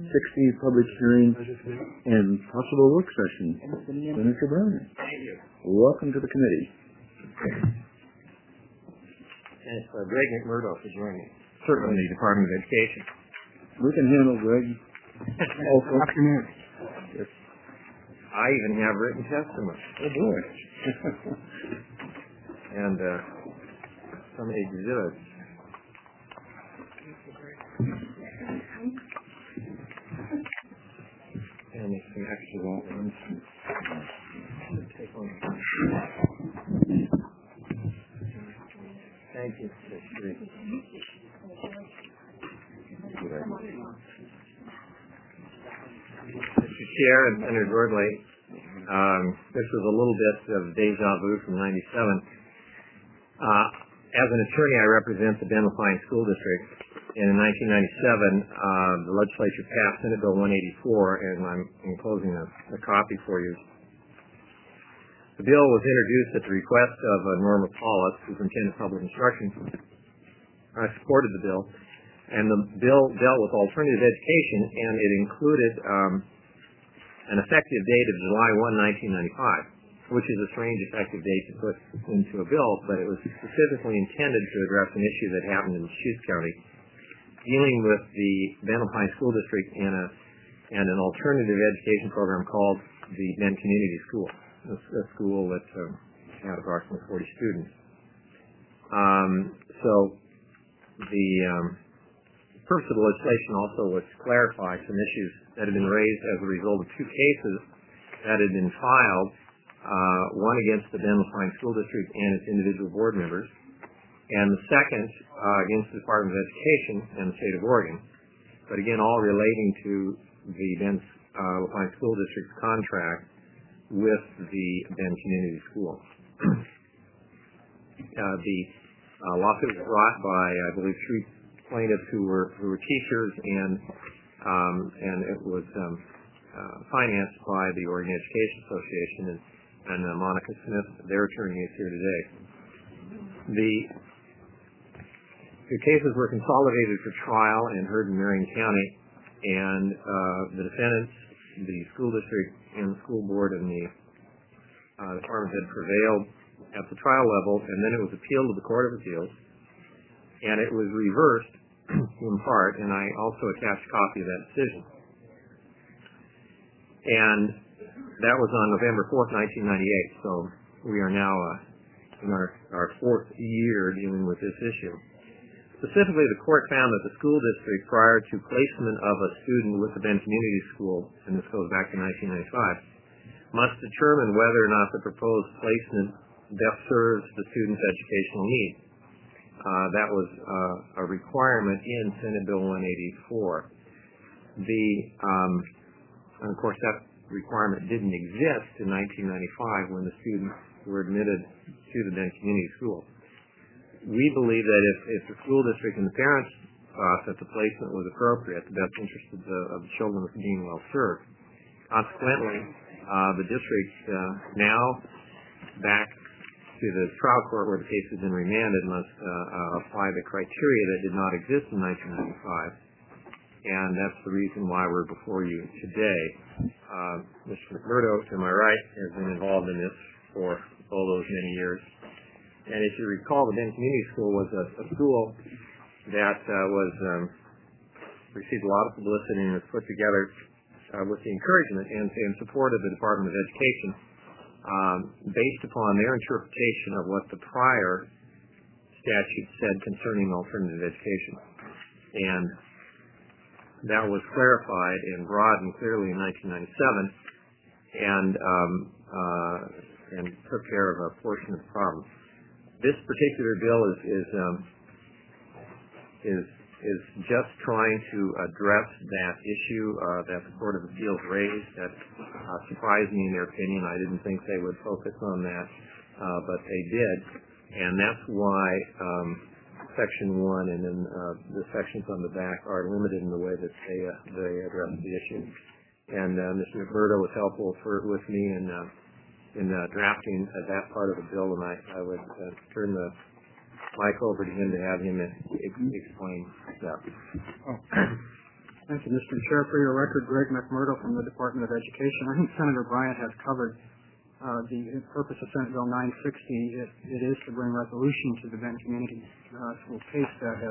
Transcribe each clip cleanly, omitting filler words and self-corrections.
60 public hearings and possible work session. Senator Brown. Thank you. Welcome to the committee. Thanks, Greg McMurdo for joining. Certainly the Department of Education. We can handle Greg. Also. Afternoon. Yes. I even have written testimony. Oh boy. And some exhibits. And some extra ones. Take one. Thank you. That's great. Mr. Chair and Senator Gordley, this was a little bit of deja vu from '97. As an attorney, I represent the Ben Lafine School District. And in 1997, the legislature passed Senate Bill 184, and I'm enclosing a copy for you. The bill was introduced at the request of Norma Paulus, Superintendent of Public Instruction. I supported the bill, and the bill dealt with alternative education, and it included an effective date of July 1, 1995, which is a strange effective date to put into a bill, but it was specifically intended to address an issue that happened in Deschutes County, dealing with the Ben Lafine School District and an alternative education program called the Ben Community School, a school that had approximately 40 students. So the purpose of the legislation also was to clarify some issues that had been raised as a result of two cases that had been filed, one against the Ben Lafine School District and its individual board members, and the second against the Department of Education and the state of Oregon, but again all relating to the Ben Lafine School District's contract with the Ben Community School. The lawsuit was brought by, I believe, three plaintiffs who were teachers, and it was financed by the Oregon Education Association, and Monica Smith, their attorney, is here today. The cases were consolidated for trial and heard in Marion County, and the defendants, the school district and the school board and the department had prevailed at the trial level, and then it was appealed to the Court of Appeals, and it was reversed in part, and I also attached a copy of that decision. And that was on November 4th, 1998, so we are now in our fourth year dealing with this issue. Specifically, the court found that the school district, prior to placement of a student with the Ben Community School, and this goes back to 1995, must determine whether or not the proposed placement best serves the student's educational needs. That was a requirement in Senate Bill 184. And of course, that requirement didn't exist in 1995 when the students were admitted to the Ben Community School. We believe that if the school district and the parents thought that the placement was appropriate, the best interest of the children was being well served. Consequently, the district now, back to the trial court where the case has been remanded, must apply the criteria that did not exist in 1995, and that's the reason why we're before you today. Mr. McMurdo, to my right, has been involved in this for all those many years. And if you recall, the Ben Community School was a school that received a lot of publicity and was put together with the encouragement and support of the Department of Education based upon their interpretation of what the prior statute said concerning alternative education. And that was clarified and broadened clearly in 1997 and took care of a portion of the problem. This particular bill is just trying to address that issue that the Court of Appeals raised. That surprised me in their opinion. I didn't think they would focus on that, but they did, and that's why Section 1 and then the sections on the back are limited in the way that they address the issue. And Mr. McMurdo was helpful with me in drafting that part of the bill, and I would turn the mic over to him to have him explain that. Thank you, Mr. Chair. For your record, Greg McMurdo from the Department of Education. I think Senator Bryant has covered the purpose of Senate Bill 960. It is to bring resolution to the Benton Community School case that has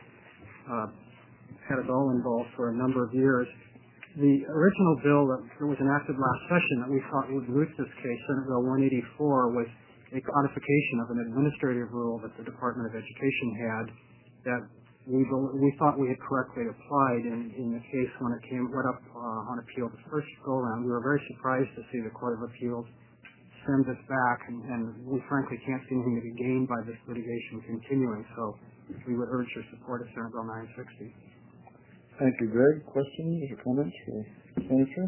had us all involved for a number of years. The original bill that was enacted last session that we thought would root this case, Senate Bill 184, was a codification of an administrative rule that the Department of Education had that we thought we had correctly applied in the case when it went up on appeal the first go-around. We were very surprised to see the Court of Appeals send this back, and we frankly can't see anything to be gained by this litigation continuing, so we would urge your support of Senate Bill 960. Thank you, Greg. Questions or comments for the Senator?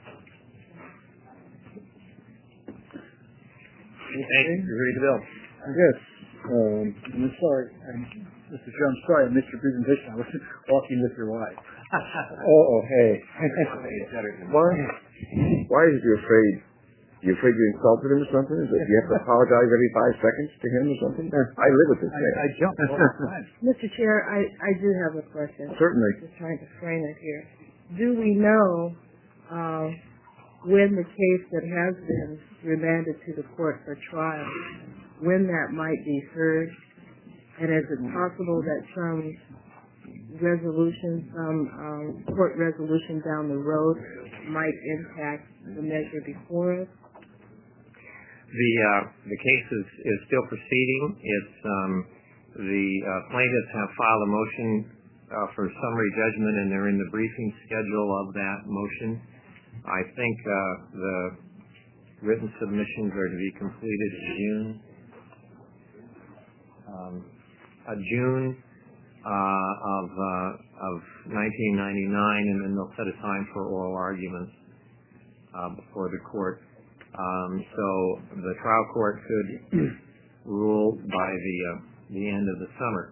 Thank you. You're ready to go. Yes. I'm sorry, Mr. Chair, I'm sorry I missed your presentation. I was walking with your wife. Hey. Why is you afraid? You afraid you insulted him or something? Is that you have to apologize every 5 seconds to him or something? I live with this man. I jump all the time. Mr. Chair, I do have a question. Certainly. Just trying to frame it here. Do we know when the case that has been remanded to the court for trial, when that might be heard? And is it possible that some resolution, some court resolution down the road might impact the measure before us? The case is still proceeding. It's the plaintiffs have filed a motion for summary judgment, and they're in the briefing schedule of that motion. I think the written submissions are to be completed in June of 1999, and then they'll set a time for oral arguments before the court. So the trial court could rule by the end of the summer.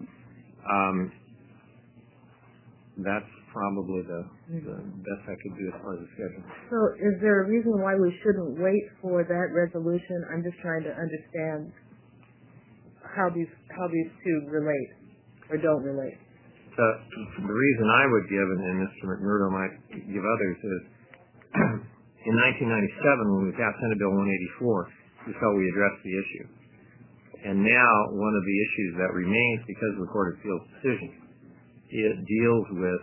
That's probably the best I could do as far as the schedule. So is there a reason why we shouldn't wait for that resolution? I'm just trying to understand how these two relate or don't relate. The reason I would give, and Mr. McMurdo might give others, is in 1997 when we passed Senate Bill 184, we felt we addressed the issue. And now one of the issues that remains because of the Court of Appeals decision, it deals with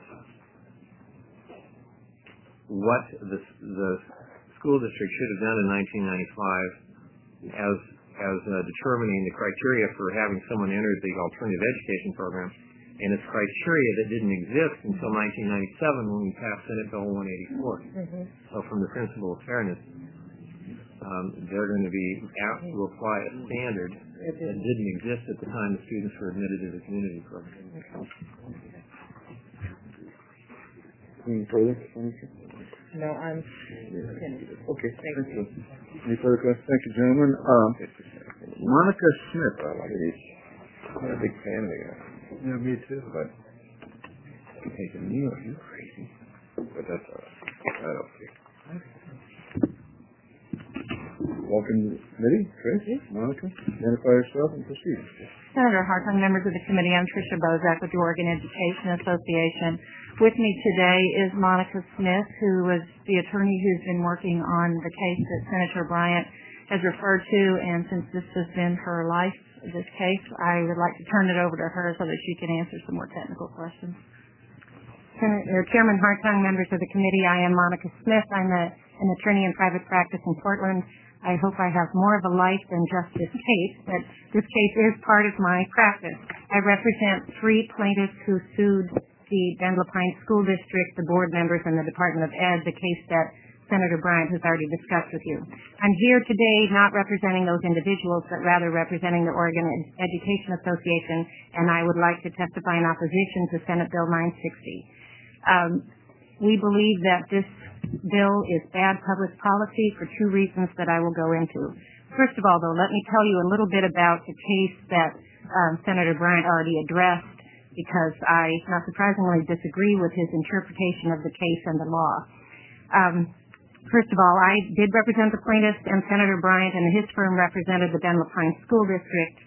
what the school district should have done in 1995 as determining the criteria for having someone enter the alternative education program, and it's criteria that didn't exist until 1997 when we passed Senate Bill 184. So from the principle of fairness, they're going to be asked to apply a standard that didn't exist at the time the students were admitted to the community program. Any further? No, I'm finished. Okay, thank you. Any further questions? Thank you, gentlemen. Monica Smith. I'm a big fan of the guy. Yeah, me too. But taking me, are you crazy? But that's all right. I don't care. Welcome to the committee. Tracy, Monica, identify yourself and proceed. Senator Hartung, members of the committee, I'm Tricia Bozak with the Oregon Education Association. With me today is Monica Smith, who was the attorney who's been working on the case that Senator Bryant has referred to, and since this has been her life, this case, I would like to turn it over to her so that she can answer some more technical questions. Chairman Hartung, members of the committee, I am Monica Smith. I'm an attorney in private practice in Portland. I hope I have more of a life than just this case, but this case is part of my practice. I represent 3 plaintiffs who sued the Bend Lapine School District, the board members, and the Department of Ed, the case that Senator Bryant has already discussed with you. I'm here today not representing those individuals, but rather representing the Oregon Education Association, and I would like to testify in opposition to Senate Bill 960. We believe that this bill is bad public policy for 2 reasons that I will go into. First of all, though, let me tell you a little bit about the case that Senator Bryant already addressed, because I, not surprisingly, disagree with his interpretation of the case and the law. First of all, I did represent the plaintiffs, and Senator Bryant and his firm represented the Bend Lapine School District.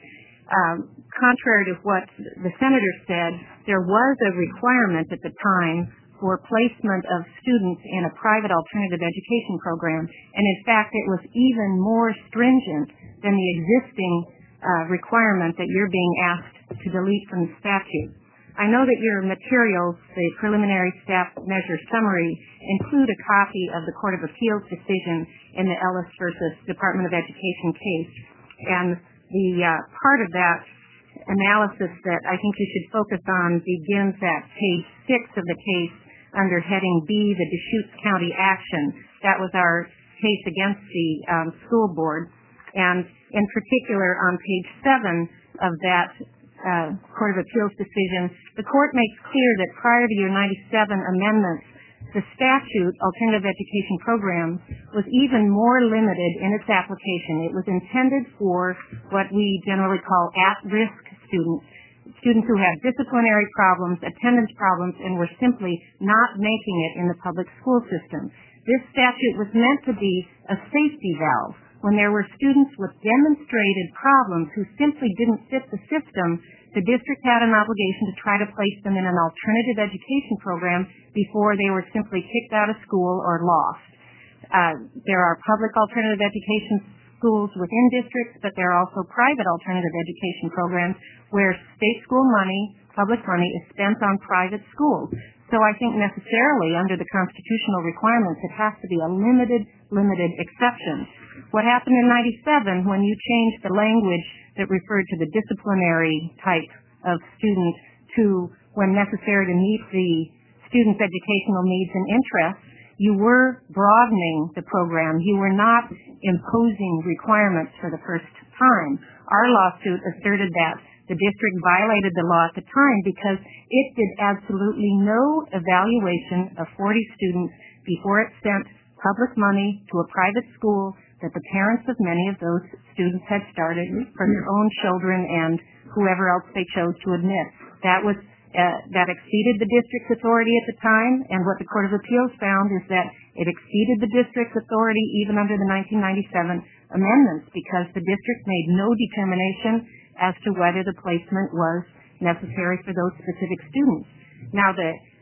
Contrary to what the senator said, there was a requirement at the time for placement of students in a private alternative education program, and in fact it was even more stringent than the existing requirement that you're being asked to delete from the statute. I know that your materials, the preliminary staff measure summary, include a copy of the Court of Appeals decision in the Ellis versus Department of Education case, and the part of that analysis that I think you should focus on begins at page 6 of the case under heading B, the Deschutes County action. That was our case against the school board. And in particular, on page 7 of that Court of Appeals decision, the court makes clear that prior to your 97 amendments, the statute, Alternative Education Program, was even more limited in its application. It was intended for what we generally call at-risk students who had disciplinary problems, attendance problems, and were simply not making it in the public school system. This statute was meant to be a safety valve. When there were students with demonstrated problems who simply didn't fit the system, the district had an obligation to try to place them in an alternative education program before they were simply kicked out of school or lost. There are public alternative education schools within districts, but there are also private alternative education programs where state school money, public money, is spent on private schools. So I think necessarily under the constitutional requirements, it has to be a limited exception. What happened in 97 when you changed the language that referred to the disciplinary type of student to when necessary to meet the student's educational needs and interests, you were broadening the program. You were not imposing requirements for the first time. Our lawsuit asserted that the district violated the law at the time because it did absolutely no evaluation of 40 students before it sent public money to a private school that the parents of many of those students had started for their own children and whoever else they chose to admit. That exceeded the district's authority at the time, and what the Court of Appeals found is that it exceeded the district's authority even under the 1997 amendments because the district made no determination as to whether the placement was necessary for those specific students. Now,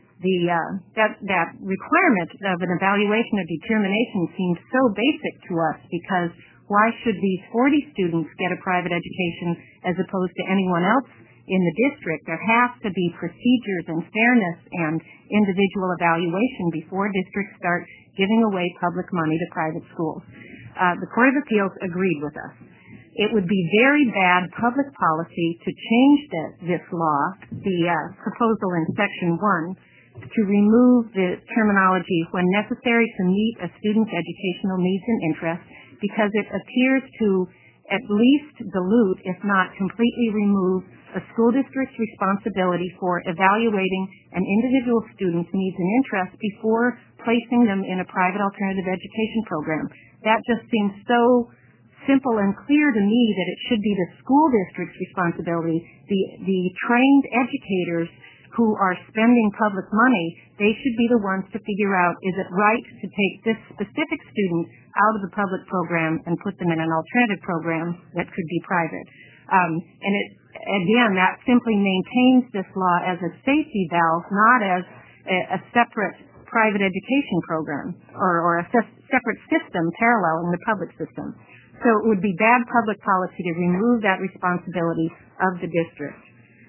that requirement of an evaluation or determination seems so basic to us because why should these 40 students get a private education as opposed to anyone else in the district? There has to be procedures and fairness and individual evaluation before districts start giving away public money to private schools. The Court of Appeals agreed with us. It would be very bad public policy to change this law, the proposal in Section 1, to remove the terminology when necessary to meet a student's educational needs and interests because it appears to at least dilute, if not completely remove, a school district's responsibility for evaluating an individual student's needs and interests before placing them in a private alternative education program. That just seems so simple and clear to me that it should be the school district's responsibility. The trained educators who are spending public money, they should be the ones to figure out, is it right to take this specific student out of the public program and put them in an alternative program that could be private? And again, that simply maintains this law as a safety valve, not as a separate private education program or a separate system paralleling the public system. So it would be bad public policy to remove that responsibility of the district.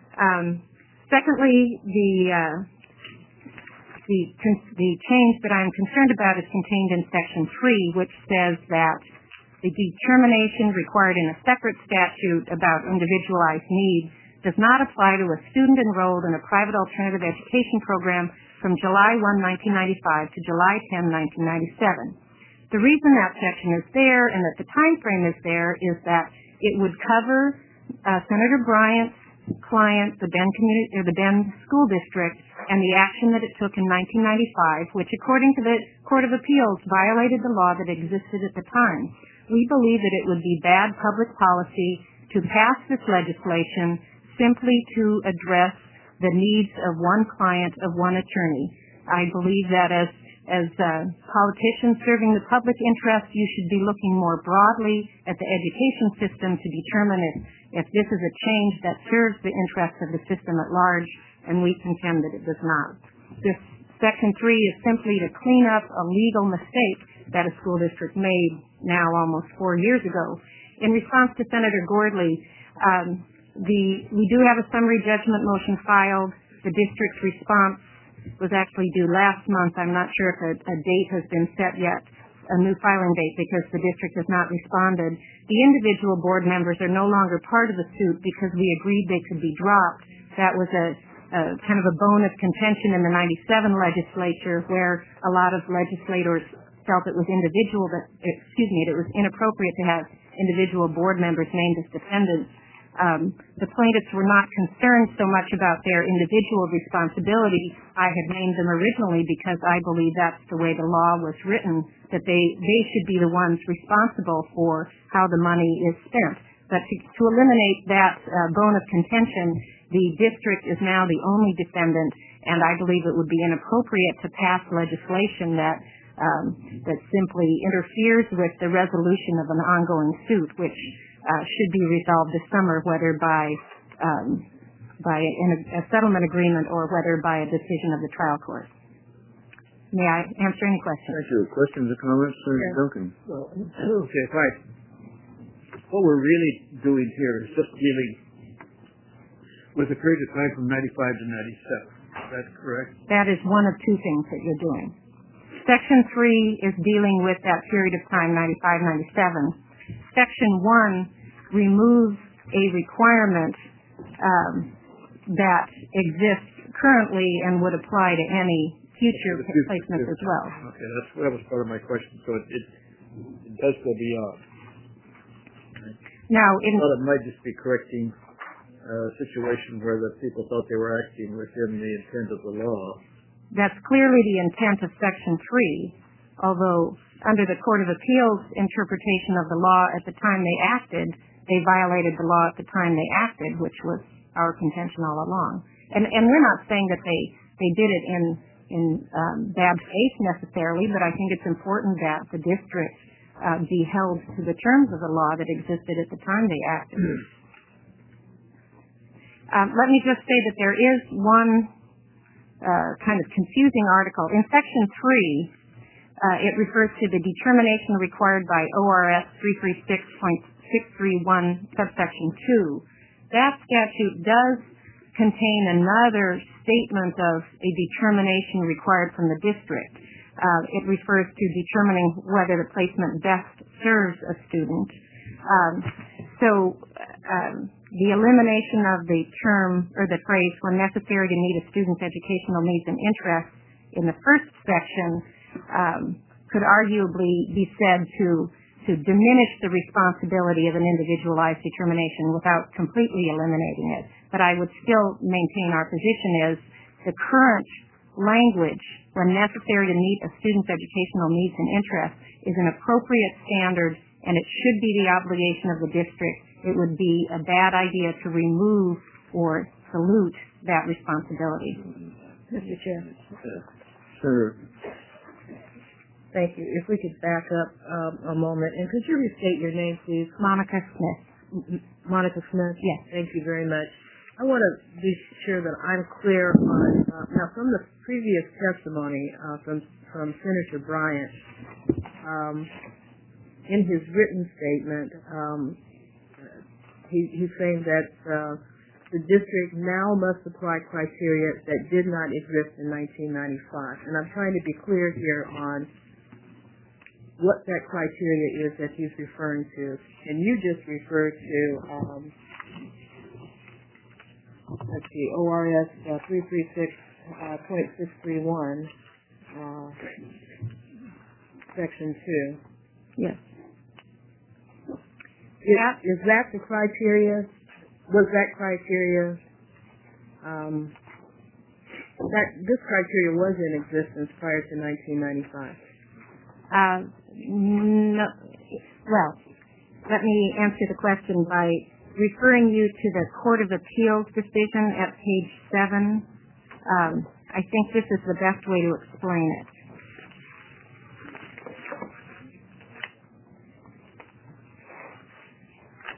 Secondly, the change that I'm concerned about is contained in Section 3, which says that the determination required in a separate statute about individualized needs does not apply to a student enrolled in a private alternative education program from July 1, 1995 to July 10, 1997. The reason that section is there and that the time frame is there is that it would cover Senator Bryant's client, the Bend School District, and the action that it took in 1995, which according to the Court of Appeals violated the law that existed at the time. We believe that it would be bad public policy to pass this legislation simply to address the needs of one client of one attorney. I believe that as politicians serving the public interest, you should be looking more broadly at the education system to determine if this is a change that serves the interests of the system at large, and we contend that it does not. This Section 3 is simply to clean up a legal mistake that a school district made now almost 4 years ago. In response to Senator Gordley, we do have a summary judgment motion filed. The district's response was actually due last month. I'm not sure if a date has been set yet, a new filing date, because the district has not responded. The individual board members are no longer part of the suit because we agreed they could be dropped. That was a kind of a bone of contention in the 97 legislature, where a lot of legislators felt it was it was inappropriate to have individual board members named as defendants. The plaintiffs were not concerned so much about their individual responsibility. I had named them originally because I believe that's the way the law was written, that they should be the ones responsible for how the money is spent. But to eliminate that bone of contention, the district is now the only defendant, and I believe it would be inappropriate to pass legislation that simply interferes with the resolution of an ongoing suit, which should be resolved this summer, whether by a settlement agreement or whether by a decision of the trial court. May I answer any questions? Thank you. Questions or comments, Senator Duncan? Well, okay, fine. What we're really doing here is just dealing with a period of time from 95 to 97. Is that correct? That is one of two things that you're doing. Section 3 is dealing with that period of time, 95-97. Section 1 removes a requirement that exists currently and would apply to any future placements as well. Okay, that was part of my question. So it does go beyond. Now, I thought it might just be correcting a situation where the people thought they were acting within the intent of the law. That's clearly the intent of Section 3, although under the Court of Appeals interpretation of the law at the time they acted, they violated the law at the time they acted, which was our contention all along. And we're not saying that they did it in bad faith necessarily, but I think it's important that the district be held to the terms of the law that existed at the time they acted. Let me just say that there is one kind of confusing article. In Section 3, it refers to the determination required by ORS 336.631, subsection 2. That statute does contain another statement of a determination required from the district. It refers to determining whether the placement best serves a student. The elimination of the term or the phrase when necessary to meet a student's educational needs and interests in the first section could arguably be said to diminish the responsibility of an individualized determination without completely eliminating it. But I would still maintain our position is the current language, when necessary to meet a student's educational needs and interests, is an appropriate standard, and it should be the obligation of the district. It would be a bad idea to remove or salute that responsibility. Mr. Chairman. Senator. Thank you. If we could back up a moment, and could you restate your name, please? Monica Smith. Monica Smith? Yes. Thank you very much. I want to be sure that I'm clear on, now from the previous testimony from Senator Bryant, in his written statement, he's saying that the district now must apply criteria that did not exist in 1995. And I'm trying to be clear here on what that criteria is that he's referring to. And you just referred to, ORS 336.631, Section 2. Yes. Is that the criteria? Was that criteria, this criteria was in existence prior to 1995? No. Well, let me answer the question by referring you to the Court of Appeals decision at page 7. I think this is the best way to explain it.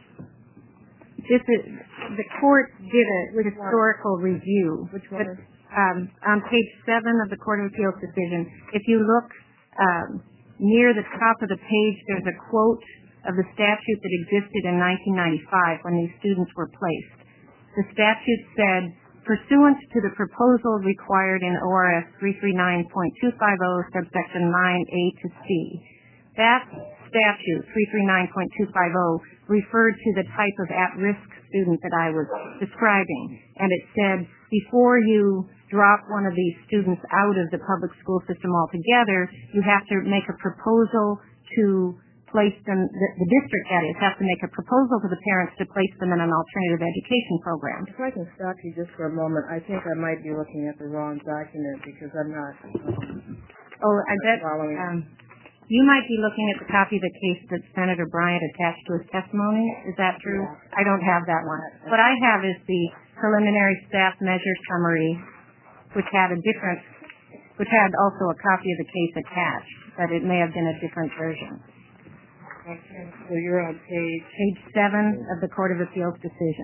The court did a historical review. Which one? on page 7 of the Court of Appeals decision, if you look near the top of the page, there's a quote of the statute that existed in 1995 when these students were placed. The statute said, pursuant to the proposal required in ORS 339.250, subsection 9A to C. That statute, 339.250, referred to the type of at-risk student that I was describing. And it said, before you drop one of these students out of the public school system altogether, you have to make a proposal to place them, the district, that is, has to make a proposal to the parents to place them in an alternative education program. If I can stop you just for a moment, I think I might be looking at the wrong document because I'm not following. You might be looking at the copy of the case that Senator Bryant attached to his testimony. Is that true? Yeah. I don't have that one. What I have is the preliminary staff measure summary, which had also a copy of the case attached, but it may have been a different version. Okay. So you're on page 7 of the Court of Appeals decision.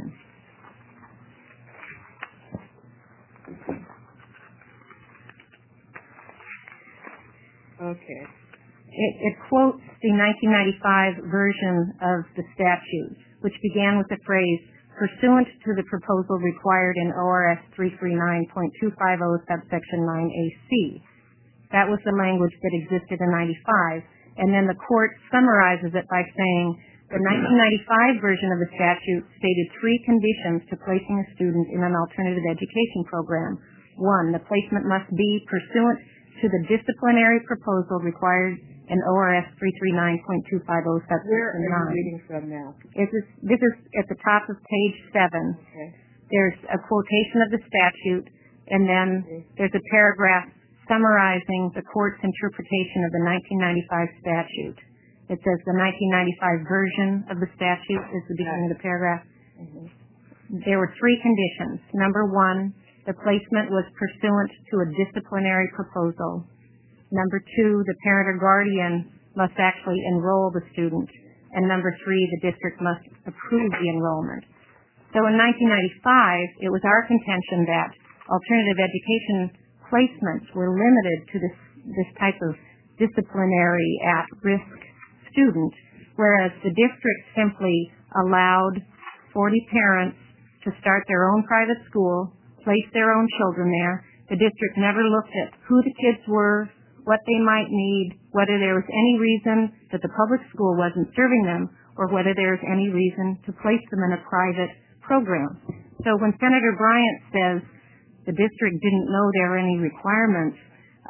Okay. It quotes the 1995 version of the statute, which began with the phrase, pursuant to the proposal required in ORS 339.250, subsection 9AC. That was the language that existed in 95. And then the court summarizes it by saying, the 1995 version of the statute stated 3 conditions to placing a student in an alternative education program. 1, the placement must be pursuant to the disciplinary proposal required in ORS 339.250, subsection 9. Where are you reading from now? This is at the top of page 7. Okay. There's a quotation of the statute, and then there's a paragraph summarizing the court's interpretation of the 1995 statute. It says the 1995 version of the statute is the beginning of the paragraph. Mm-hmm. There were 3 conditions. Number 1, the placement was pursuant to a disciplinary proposal. Number 2, the parent or guardian must actually enroll the student. And number 3, the district must approve the enrollment. So in 1995, it was our contention that alternative education placements were limited to this type of disciplinary at-risk student, whereas the district simply allowed 40 parents to start their own private school, place their own children there. The district never looked at who the kids were, what they might need, whether there was any reason that the public school wasn't serving them, or whether there was any reason to place them in a private program. So when Senator Bryant says the district didn't know there were any requirements,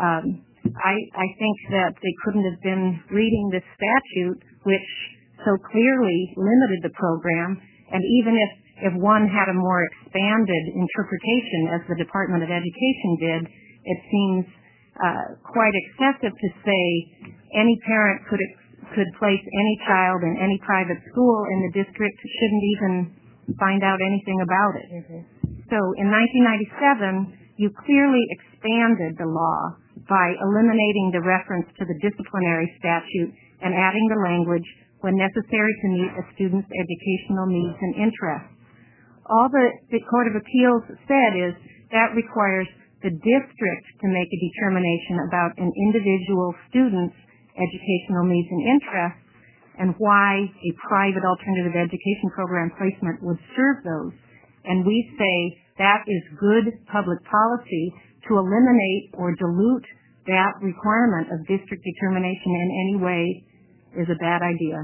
I think that they couldn't have been reading this statute, which so clearly limited the program, and even if one had a more expanded interpretation, as the Department of Education did, it seems quite excessive to say any parent could place any child in any private school and the district shouldn't even find out anything about it. Mm-hmm. So in 1997, you clearly expanded the law by eliminating the reference to the disciplinary statute and adding the language when necessary to meet a student's educational needs and interests. All the Court of Appeals said is that requires the district to make a determination about an individual student's educational needs and interests and why a private alternative education program placement would serve those. And we say that is good public policy. To eliminate or dilute that requirement of district determination in any way is a bad idea.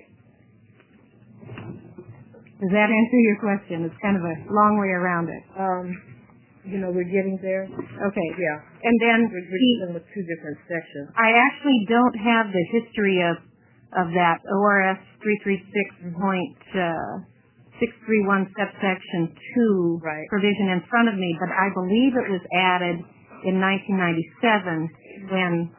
Does that answer your question? It's kind of a long way around it. We're getting there. Okay. Yeah. And then we're dealing with 2 different sections. I actually don't have the history of that ORS 336.631 subsection 2 provision in front of me, but I believe it was added in 1997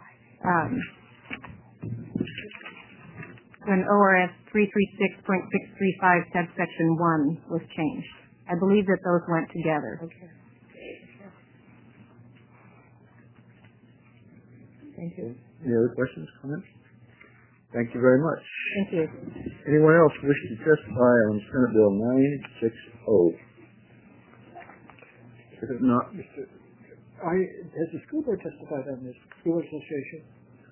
when ORS 336.635 subsection 1 was changed. I believe that those went together. Okay. Thank you. Any other questions, comments? Thank you very much. Thank you. Anyone else wish to testify on Senate Bill 960? If not, Mr. Has the school board testified on this? School Board Association?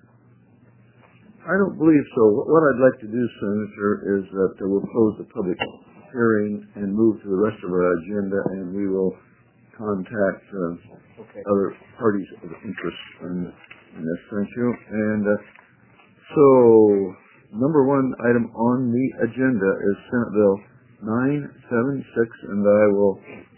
I don't believe so. What I'd like to do, Senator, is that we'll close the public hearing and move to the rest of our agenda, and we will contact other parties of interest in this. Thank you. And so, number one item on the agenda is Senate Bill 976, and I will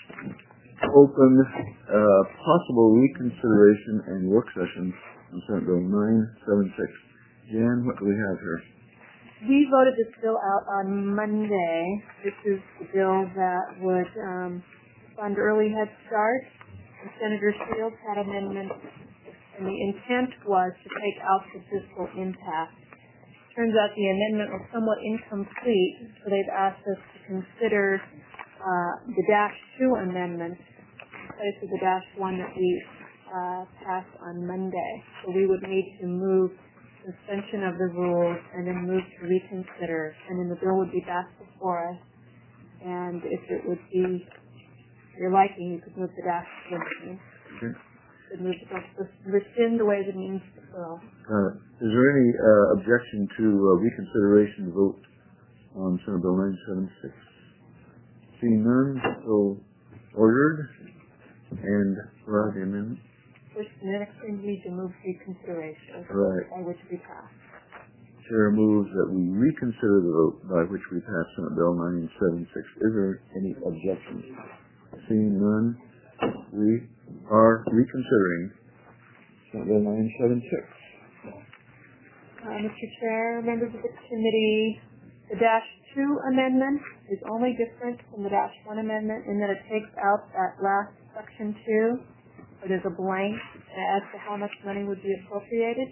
open possible reconsideration and work session on Senate Bill 976. Jan, what do we have here? We voted this bill out on Monday. This is the bill that would fund early Head Start. And Senator Shields had amendments, and the intent was to take out the fiscal impact. Turns out the amendment was somewhat incomplete, so they've asked us to consider the Dash 2 amendment in place of the Dash 1 that we passed on Monday. So we would need to move suspension of the rules and then move to reconsider, and then the bill would be back before us. And if it would be your liking, you could move the Dash 2 amendment. Okay. You could move the bill, rescind the Ways and Means bill. Is there any objection to reconsideration vote on Senate Bill 976? Seeing none, so ordered. And where are the amendments? First, the next thing we need to move reconsideration, right, by which we pass. Chair moves that we reconsider the vote by which we pass Senate Bill 976. Is there any objections? Seeing none, we are reconsidering Senate Bill 976. Mr. Chair, members of the committee, the Dash 2 amendment is only different from the Dash 1 amendment in that it takes out that last Section 2, where there's a blank as to how much money would be appropriated.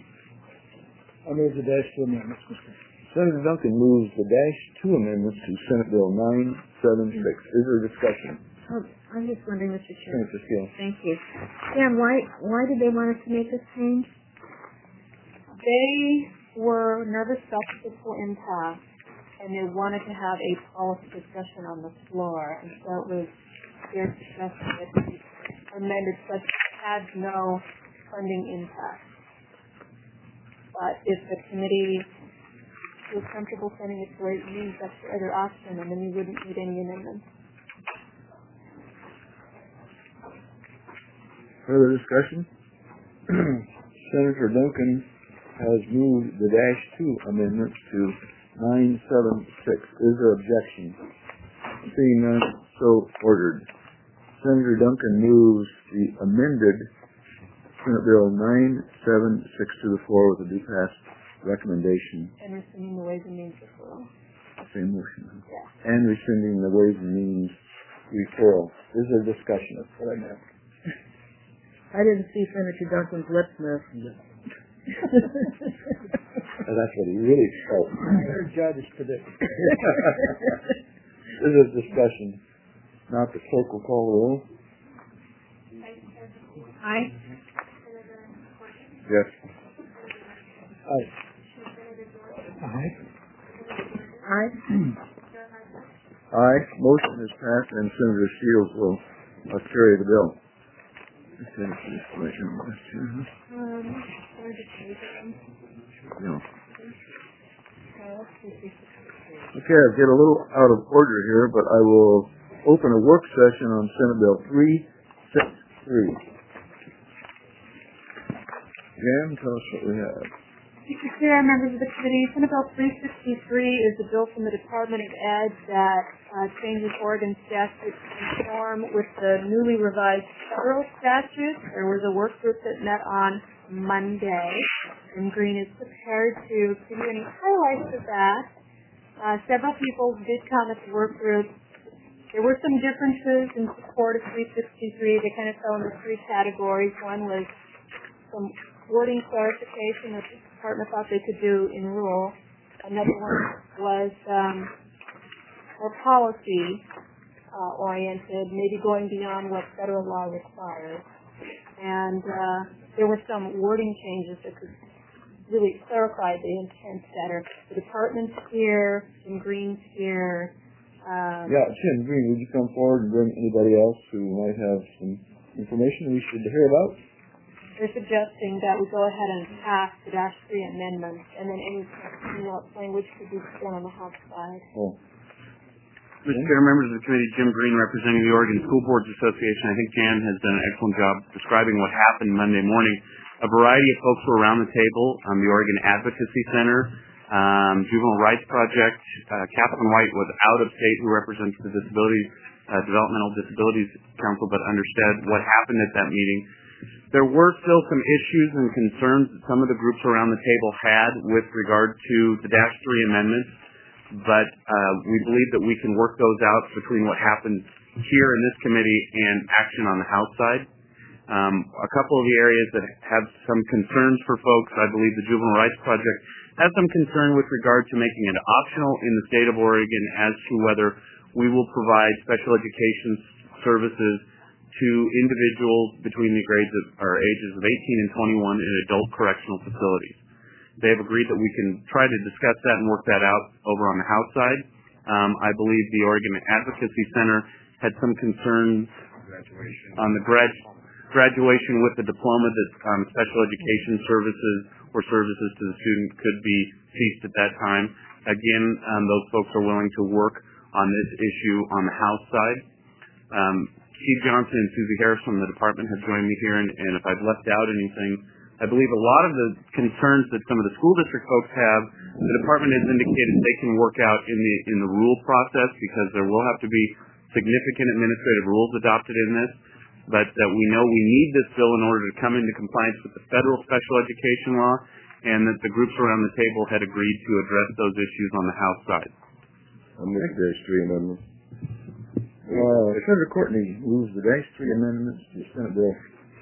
I move the Dash 2 amendments. Senator Duncan moves the Dash 2 amendments to Senate Bill 976. Is there discussion? I'm just wondering, Mr. Chair. Senator Steele. Thank you. Dan, why did they want us to make this change? They were nervous about the fiscal impact, and they wanted to have a policy discussion on the floor, and so it was their suggestion that the amended budget had no funding impact. But if the committee feels comfortable sending it to Ways and Means, that's the other option, and then you wouldn't need any amendments. Further discussion? Senator Duncan has moved the Dash 2 amendments to 976. Is there objection? Seeing none, so ordered. Senator Duncan moves the amended Senate Bill 976 to the floor with a due pass recommendation. And rescinding the Ways and Means referral. Same motion. Yeah. And rescinding the Ways and Means referral. Is there discussion? That's what I meant. I didn't see Senator Duncan's lips move. That's what he really felt. Our job is predictable. This is discussion. Not the clerk will call the roll. Aye. Yes. Aye. Aye. Aye. Aye. Motion is passed, and Senator Shields will carry the bill. Okay, I'll get a little out of order here, but I will open a work session on Senate Bill 363. Jan, tell us what we have. Mr. Chair, members of the committee, Senate Bill 363 is a bill from the Department of Ed that changes Oregon statute to conform with the newly revised federal statute. There was a work group that met on Monday, and Green is prepared to give you any highlights of that. Several people did come at the work group. There were some differences in support of 363. They kind of fell into three categories. One was some wording clarification that the department thought they could do in rule. Another one was more policy oriented, maybe going beyond what federal law requires. And there were some wording changes that could really clarify the intent better. The department's here, Jim Green's here. Jim Green, would you come forward and bring anybody else who might have some information we should hear about? They're suggesting that we go ahead and pass the -3 amendment, and then any language could be done on the House side. Oh. Mr. Chair, members of the committee, Jim Green representing the Oregon School Boards Association. I think Jan has done an excellent job describing what happened Monday morning. A variety of folks were around the table. The Oregon Advocacy Center, Juvenile Rights Project, Catherine White was out of state, who represents the Developmental Disabilities Council, but understood what happened at that meeting. There were still some issues and concerns that some of the groups around the table had with regard to the -3 amendments, but we believe that we can work those out between what happened here in this committee and action on the House side. A couple of the areas that have some concerns for folks, I believe the Juvenile Rights Project has some concern with regard to making it optional in the state of Oregon as to whether we will provide special education services to individuals between the ages of 18 and 21 in adult correctional facilities. They have agreed that we can try to discuss that and work that out over on the House side. I believe the Oregon Advocacy Center had some concerns on the graduation with the diploma that special education services or services to the student could be ceased at that time. Again, those folks are willing to work on this issue on the House side. Steve Johnson and Susie Harris from the department have joined me here, and if I've left out anything, I believe a lot of the concerns that some of the school district folks have, the department has indicated they can work out in the rule process, because there will have to be significant administrative rules adopted in this, but that we know we need this bill in order to come into compliance with the federal special education law, and that the groups around the table had agreed to address those issues on the House side. I'm with the -3 amendment. Senator Courtney moves the -3 amendments to Senate Bill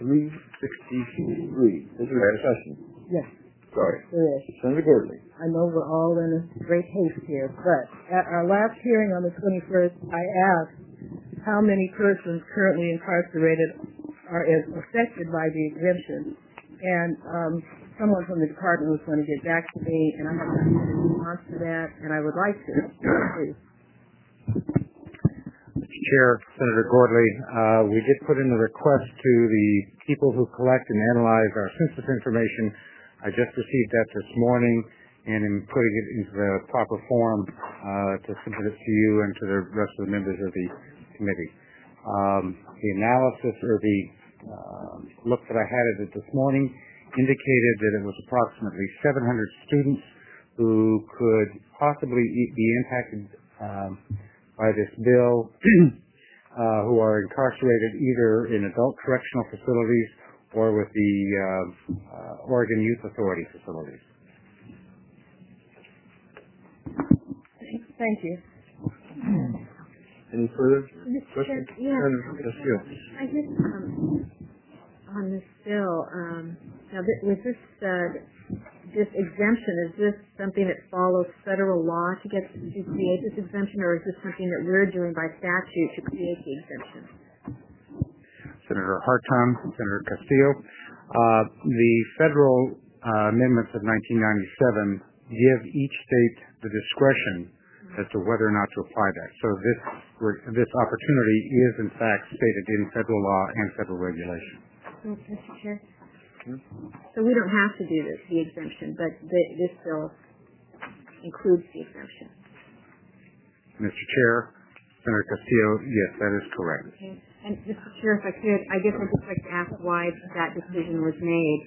363. Is there a discussion? Yes. Sorry. There is. Senator Courtney. I know we're all in a great haste here, but at our last hearing on the 21st, I asked how many persons currently incarcerated are affected by the exemption. And someone from the department was going to get back to me, and I have not had a response to that, and I would like to. Please. Mr. Chair, Senator Gordley, we did put in the request to the people who collect and analyze our census information. I just received that this morning, and am putting it into the proper form to submit it to you and to the rest of the members of the committee. The analysis or the look that I had at it this morning indicated that it was approximately 700 students who could possibly be impacted by this bill who are incarcerated either in adult correctional facilities or with the Oregon Youth Authority facilities. Thank you. Any further questions? Yes. I just, on this bill, now with this exemption, is this something that follows federal law to create this exemption, or is this something that we're doing by statute to create the exemption? Senator Hartung, Senator Castillo. The federal amendments of 1997 give each state the discretion as to whether or not to apply that. So this opportunity is in fact stated in federal law and federal regulation. Mr. Chair. So we don't have to do the exemption, but this bill includes the exemption. Mr. Chair, Senator Castillo, yes, that is correct. Okay. And Mr. Chair, if I could, I guess I'd just like to ask why that decision was made.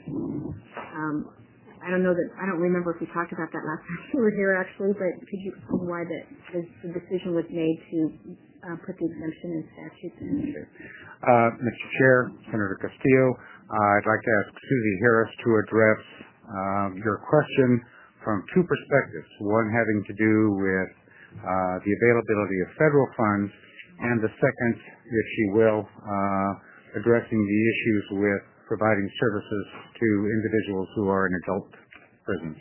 I don't remember if we talked about that last time you were here, actually, but could you explain why the decision was made to put the exemption in statute? Sure. Mr. Chair, Senator Castillo, I'd like to ask Susie Harris to address your question from two perspectives, one having to do with the availability of federal funds, and the second, if she will, addressing the issues with providing services to individuals who are in adult prisons.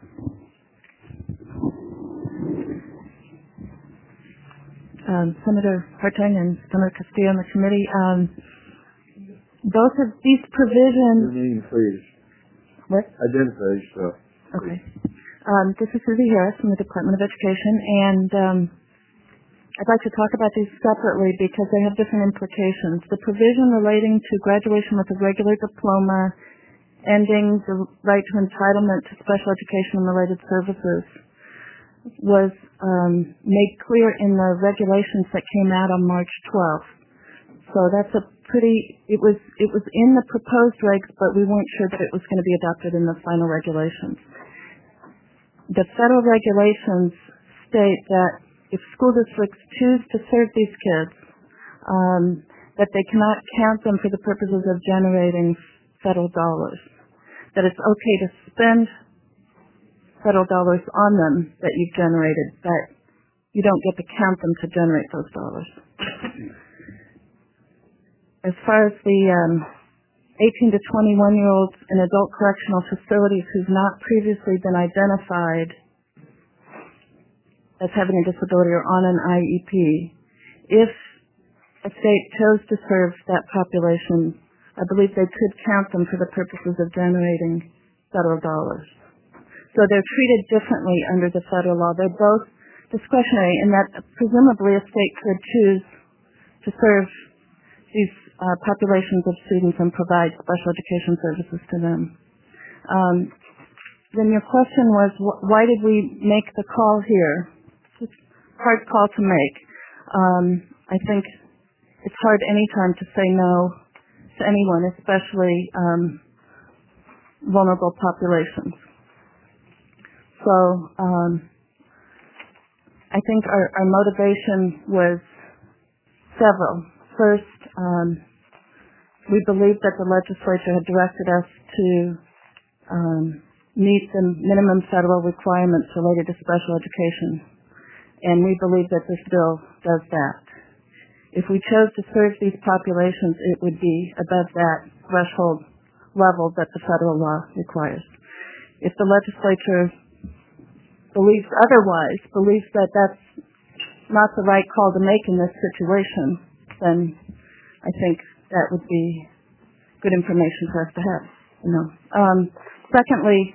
Senator Hartung and Senator Castillo on the committee, both of these provisions... Your name, please. What? Identify yourself. Okay. This is Susie Harris from the Department of Education, and I'd like to talk about these separately because they have different implications. The provision relating to graduation with a regular diploma, ending the right to entitlement to special education and related services, was made clear in the regulations that came out on March 12th. So that's it was in the proposed regs, but we weren't sure that it was going to be adopted in the final regulations. The federal regulations state that if school districts choose to serve these kids, that they cannot count them for the purposes of generating federal dollars. That it's okay to spend federal dollars on them that you've generated, but you don't get to count them to generate those dollars. As far as the 18 to 21-year-olds in adult correctional facilities who've not previously been identified as having a disability or on an IEP, if a state chose to serve that population, I believe they could count them for the purposes of generating federal dollars. So they're treated differently under the federal law. They're both discretionary in that presumably a state could choose to serve these populations of students and provide special education services to them. Then your question was, why did we make the call here? It's a hard call to make. I think it's hard anytime to say no to anyone, especially vulnerable populations. So I think our motivation was several. First, we believed that the legislature had directed us to meet the minimum federal requirements related to special education, and we believe that this bill does that. If we chose to serve these populations, it would be above that threshold level that the federal law requires. If the legislature believes otherwise, believes that that's not the right call to make in this situation, then I think that would be good information for us to have. Secondly,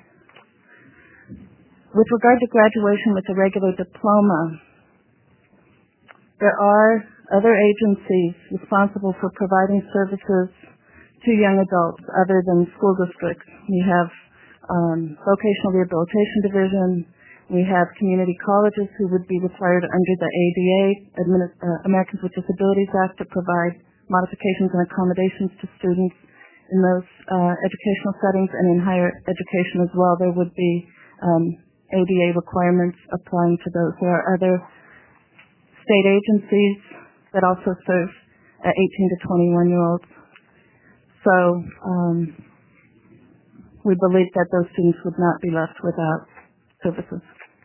with regard to graduation with a regular diploma, there are other agencies responsible for providing services to young adults other than school districts. We have Vocational Rehabilitation Division. We have community colleges who would be required under the ADA, Americans with Disabilities Act, to provide modifications and accommodations to students in those educational settings, and in higher education as well. There would be ADA requirements applying to those. There are other state agencies that also serve 18 to 21-year-olds. So we believe that those students would not be left without services.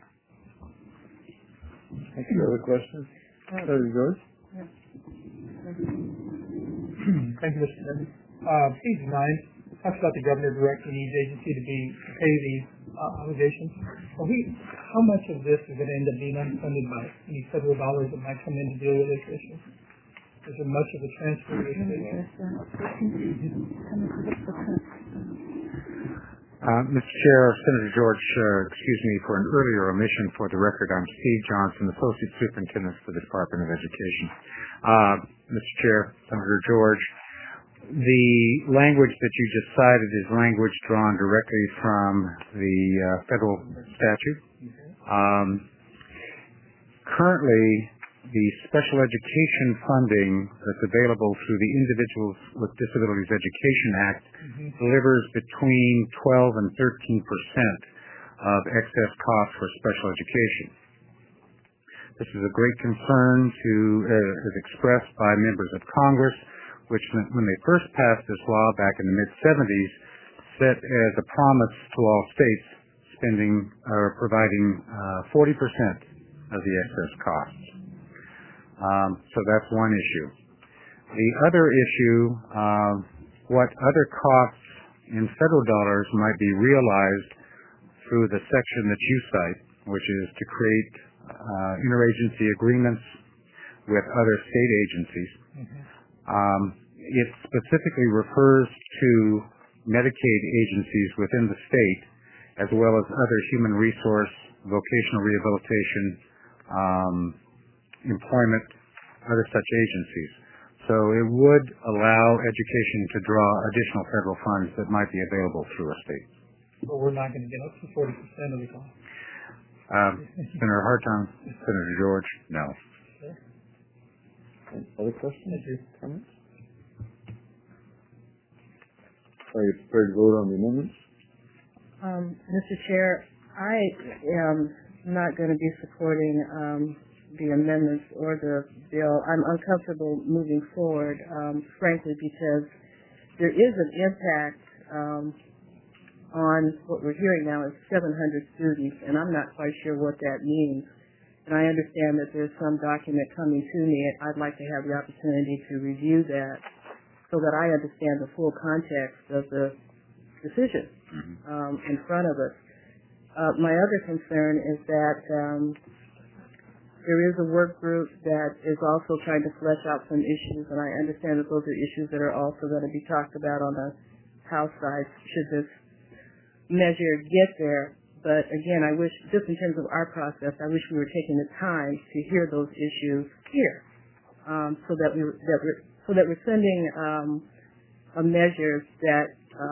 Thank you. Other questions? Senator George? Yeah. Thank you, Mr. Chairman. Page 9 talks about the governor directing each agency to pay these obligations. How much of this is going to end up being unfunded by any federal dollars that might come in to deal with this issue? Is there much of a transfer issue? Mr. Chair, Senator George, excuse me for an earlier omission. For the record, I'm Steve Johnson, Associate Superintendent for the Department of Education. Mr. Chair, Senator George, the language that you just cited is language drawn directly from the federal statute. Currently, the special education funding that's available through the Individuals with Disabilities Education Act delivers between 12 and 13% of excess costs for special education. This is a great concern as expressed by members of Congress, which when they first passed this law back in the mid-70s, set as a promise to all states spending or providing 40% of the excess costs. So that's one issue. The other issue, what other costs in federal dollars might be realized through the section that you cite, which is to create interagency agreements with other state agencies. It specifically refers to Medicaid agencies within the state, as well as other human resource, vocational rehabilitation, employment, other such agencies. So it would allow education to draw additional federal funds that might be available through a state. But we're not going to get up to 40% of the cost. Senator Hartung, Senator George, no. Other questions or comments? Are you prepared to vote on the amendments? Mr. Chair, I am not going to be supporting the amendments or the bill. I'm uncomfortable moving forward, frankly, because there is an impact on what we're hearing now is 700 students, and I'm not quite sure what that means. And I understand that there's some document coming to me. I'd like to have the opportunity to review that so that I understand the full context of the decision in front of us. My other concern is that there is a work group that is also trying to flesh out some issues, and I understand that those are issues that are also going to be talked about on the House side should this measure get there. But again, I wish, just in terms of our process, I wish we were taking the time to hear those issues here, so that we're sending a measure that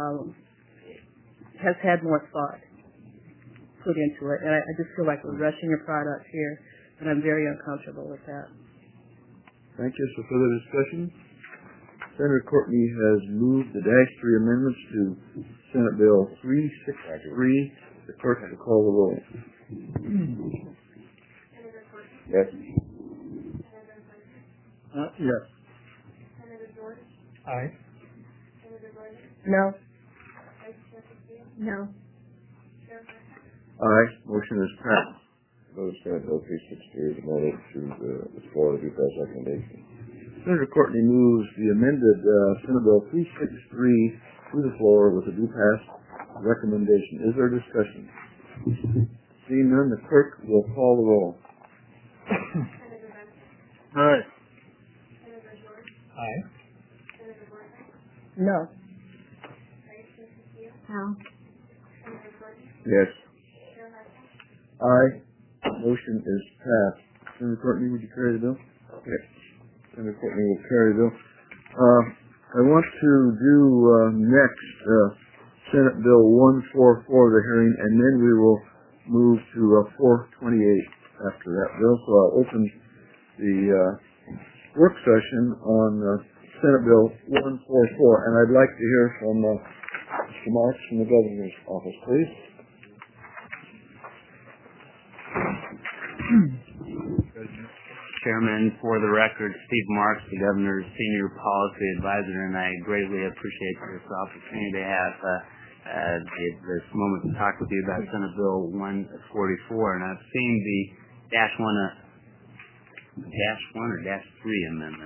has had more thought put into it. And I just feel like we're rushing a product here, and I'm very uncomfortable with that. Thank you. So further discussion? Senator Courtney has moved the Dash 3 amendments to Senate Bill 363. The clerk will call the roll. Yes. Yes. Aye. No. No. Aye. Motion is passed. Those Senate Bill 363 is amended to the floor to be passed recommendation. Senator Courtney moves the amended Senate Bill 363 to the floor with a due pass recommendation. Is there discussion? Seeing none, the clerk will call the roll. Aye. Aye. No. No. Yes. Aye. Motion is passed. Senator Courtney, would you carry the bill? Yes. Senator Courtney will carry the bill. I want to do next Senate Bill 144, the hearing, and then we will move to 428 after that bill. So I'll open the work session on Senate Bill 144, and I'd like to hear from Mr. Marks from the Governor's office, please. Chairman, for the record, Steve Marks, the Governor's Senior Policy Advisor, and I greatly appreciate this opportunity to have this moment to talk with you about Senate Bill 144. And I've seen the Dash 1 or Dash 3 amendment,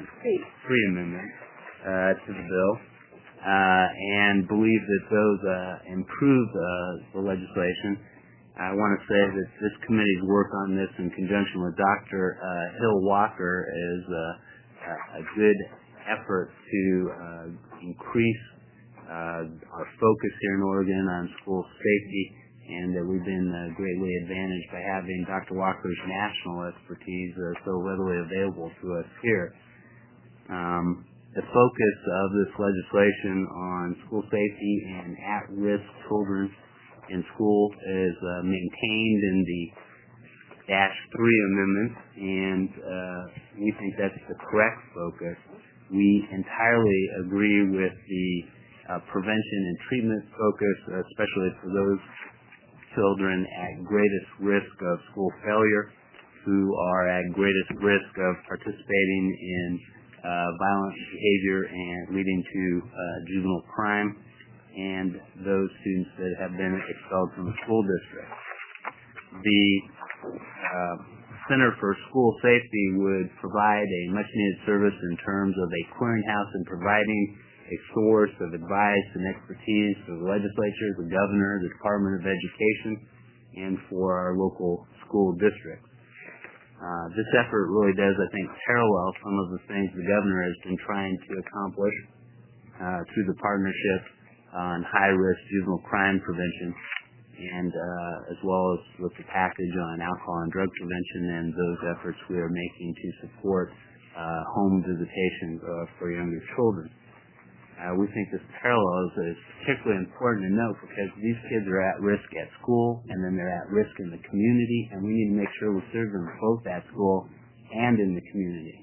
to the bill, and believe that those improve the legislation. I want to say that this committee's work on this in conjunction with Dr. Hill Walker is a good effort to increase our focus here in Oregon on school safety, and that we've been greatly advantaged by having Dr. Walker's national expertise so readily available to us here. The focus of this legislation on school safety and at-risk children in school is maintained in the Dash 3 amendment, and we think that's the correct focus. We entirely agree with the prevention and treatment focus, especially for those children at greatest risk of school failure, who are at greatest risk of participating in violent behavior and leading to juvenile crime, and those students that have been expelled from the school district. The Center for School Safety would provide a much-needed service in terms of a clearinghouse and providing a source of advice and expertise for the legislature, the governor, the Department of Education, and for our local school districts. This effort really does, I think, parallel some of the things the governor has been trying to accomplish through the partnership on high-risk juvenile crime prevention. and as well as with the package on alcohol and drug prevention and those efforts we are making to support home visitation for younger children. We think this parallel is particularly important to note because these kids are at risk at school and then they're at risk in the community, and we need to make sure we serve them both at school and in the community.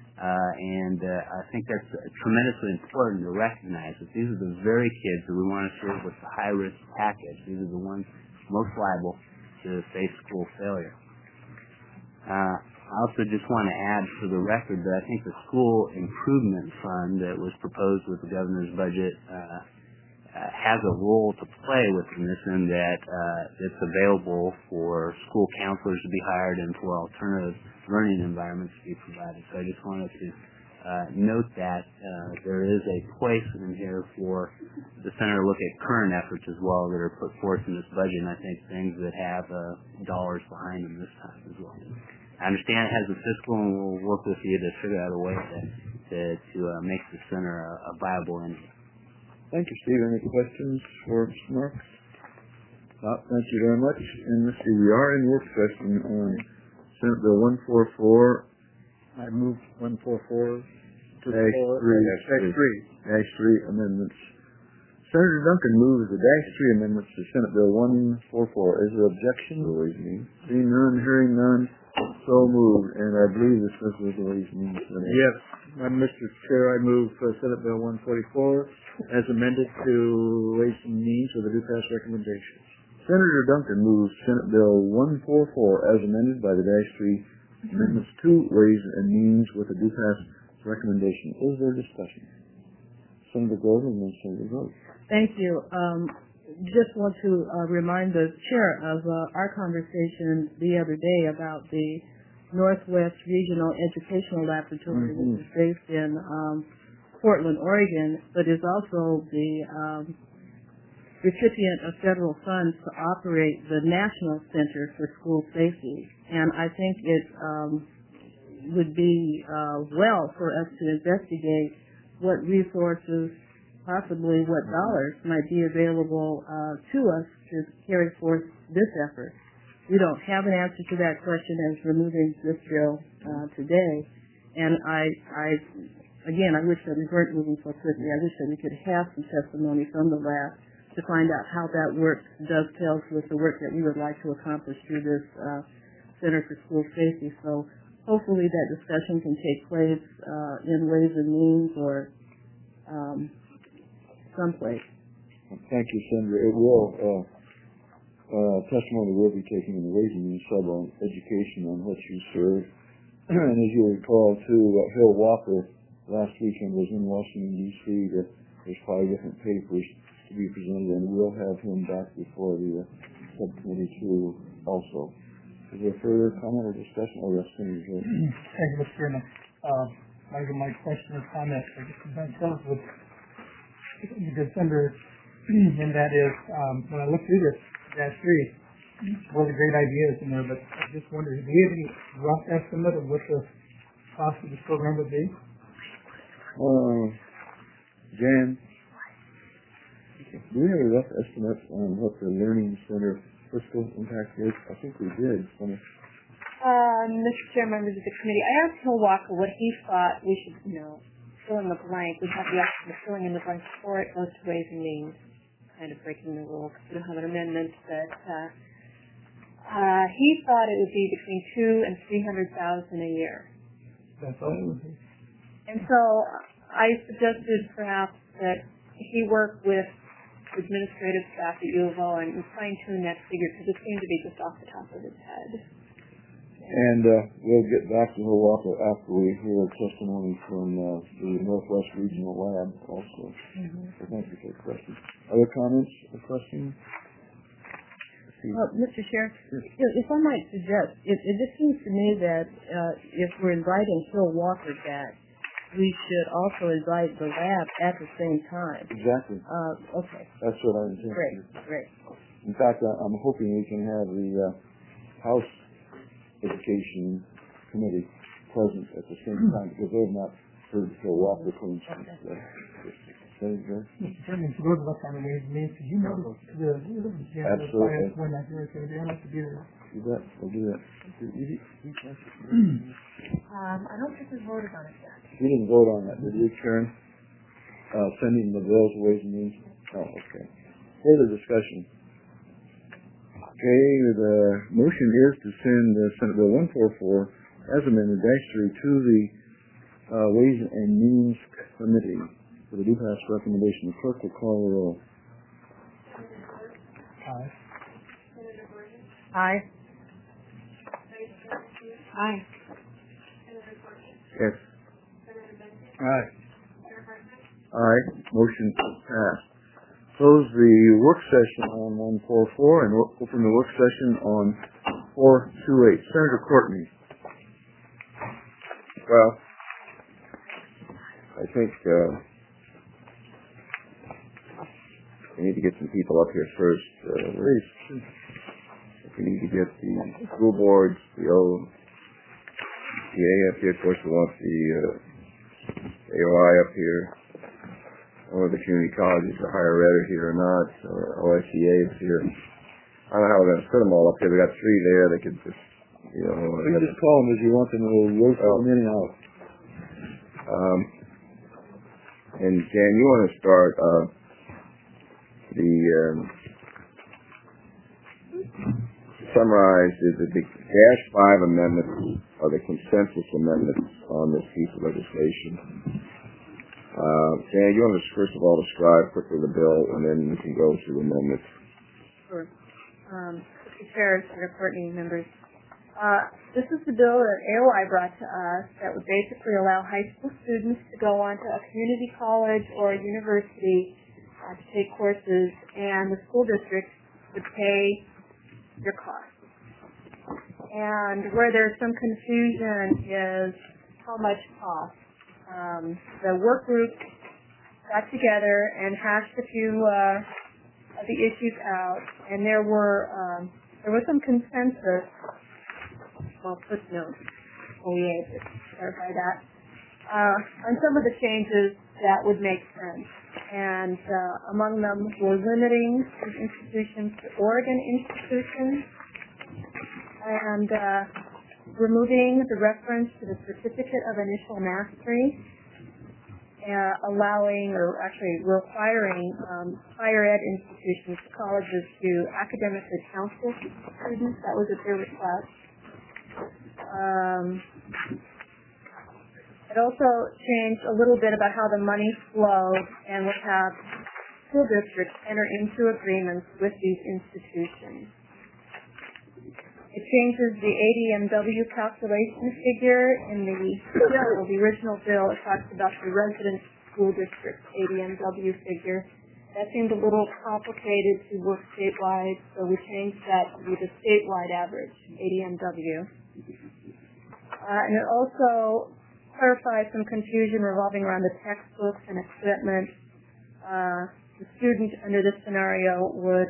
I think that's tremendously important to recognize that these are the very kids that we want to serve with the high-risk package. These are the ones most liable to face school failure. I also just want to add for the record that I think the school improvement fund that was proposed with the governor's budget has a role to play within this in that it's available for school counselors to be hired and for alternative learning environments to be provided. So I just wanted to note that there is a place in here for the center to look at current efforts as well that are put forth in this budget, and I think things that have dollars behind them this time as well. I understand it has a fiscal, and we'll work with you to figure out a way to make the center a viable entity. Thank you, Steve. Any questions for Mr. Marks? Thank you very much. And let's see, we are in work session on Senate Bill 144. I move 144 to the floor. Dash 3 amendments. Senator Duncan moves the Dash 3 amendments to Senate Bill 144. Is there objection to the Ways and Means? Seeing none, hearing none, so moved. And I believe this was the Ways and Means. Yes, Mr. Chair, I move Senate Bill 144 as amended to Ways and Means with a due pass recommendation. Senator Duncan moves Senate Bill 144 as amended by the Dash 3 amendments to Ways and Means with a due pass recommendation. Is there discussion? Senator Gordon and then Senator Rhodes. Thank you. Just want to remind the chair of our conversation the other day about the Northwest Regional Educational Laboratory, which is based in Portland, Oregon, but is also the recipient of federal funds to operate the National Center for School Safety. And I think it would be well for us to investigate what resources, possibly what dollars might be available to us to carry forth this effort. We don't have an answer to that question as we're moving this bill today. And again, I wish that we weren't moving so quickly. I wish that we could have some testimony from the lab to find out how that work dovetails with the work that we would like to accomplish through this Center for School Safety. So hopefully that discussion can take place in Ways and Means or someplace. Thank you, Senator. It will, testimony will be taken in the Ways and Means sub on education on what you serve. And as you recall, too, Hill Walker last weekend was in Washington, D.C. There's 5 different papers to be presented, and we'll have him back before the subcommittee, too, also. Is there further comment or discussion? Oh, yes, Senator Jones. Thank you, Mr. Chairman. My question or comment, I guess, concerns with the Senator, and that is, when I look through this Dash 3, one of the great ideas in there, but I just wondered, do we have any rough estimate of what the cost of this program would be? Jan, do we have a rough estimate on what the Learning Center fiscal impact is? I think we did. Mr. Chair, members of the committee, I asked Hill Walker what he thought we should, fill in the blank. We have the option of filling in the blank before it goes to Ways and Means, kind of breaking the rule because we don't have an amendment, but he thought it would be between $200,000 and $300,000 a year. That's all it would be. And so I suggested perhaps that he work with administrative staff at U of O and fine-tune that figure because it seemed to be just off the top of his head. And we'll get back to Hill Walker after we hear testimony from the Northwest Regional Lab also. So thank you for the question. Other comments or questions? Mr. Chair, if I might suggest, it just seems to me that if we're inviting Hill Walker back, we should also invite the lab at the same time. Exactly. Okay. That's what I intend. Great. In fact, I'm hoping we can have the House Education Committee present at the same time because they have not heard Hill Walker, for instance. Senator? Mr. Chairman, for those of us on the Ways and Means, could you know Absolutely. when that hearing is going to be? I'd like to be there. You bet. We'll do that. I don't think we voted on it yet. You didn't vote on that, did you, Karen? Sending the bills Ways and Means? Oh, okay. Further discussion. Okay, the motion is to send Senate Bill 144 as amended -3 to the Ways and Means Committee for the due pass recommendation. The clerk will call the roll. Aye. Aye. Aye. Yes. Aye. Aye. Motion passed. Close the work session on 144 and open the work session on 428. Senator Courtney. Well, I think we need to get some people up here first. Please. We need to get the school boards, the OTA up here. Of course, we want the AOI up here. Or the community colleges, or higher ed are here or not, or OSCA is here. I don't know how we're going to put them all up here. We got 3 there. They could just, you just call them as you want them. We'll rotate them in and out. And Jan, you want to start summarize the -5 amendments are the consensus amendments on this piece of legislation. Jan, you want to first of all describe quickly the bill, and then we can go through amendments. Sure. Mr. Chair, Senator Courtney, members, this is the bill that AOI brought to us that would basically allow high school students to go on to a community college or a university to take courses, and the school district would pay their costs. And where there's some confusion is how much cost. The work group got together and hashed a few of the issues out, and there was some consensus. Well, footnotes. OEA to clarify that on some of the changes that would make sense, and among them were limiting these institutions to Oregon institutions, and removing the reference to the Certificate of Initial Mastery, allowing or actually requiring higher ed institutions, colleges to academically counsel students. That was at their request. It also changed a little bit about how the money flowed and would have school districts enter into agreements with these institutions. It changes the ADMW calculation figure in the bill. The original bill, it talks about the resident school district ADMW figure. That seemed a little complicated to work statewide, so we changed that to be the statewide average, ADMW. And it also clarified some confusion revolving around the textbooks and equipment. The student under this scenario would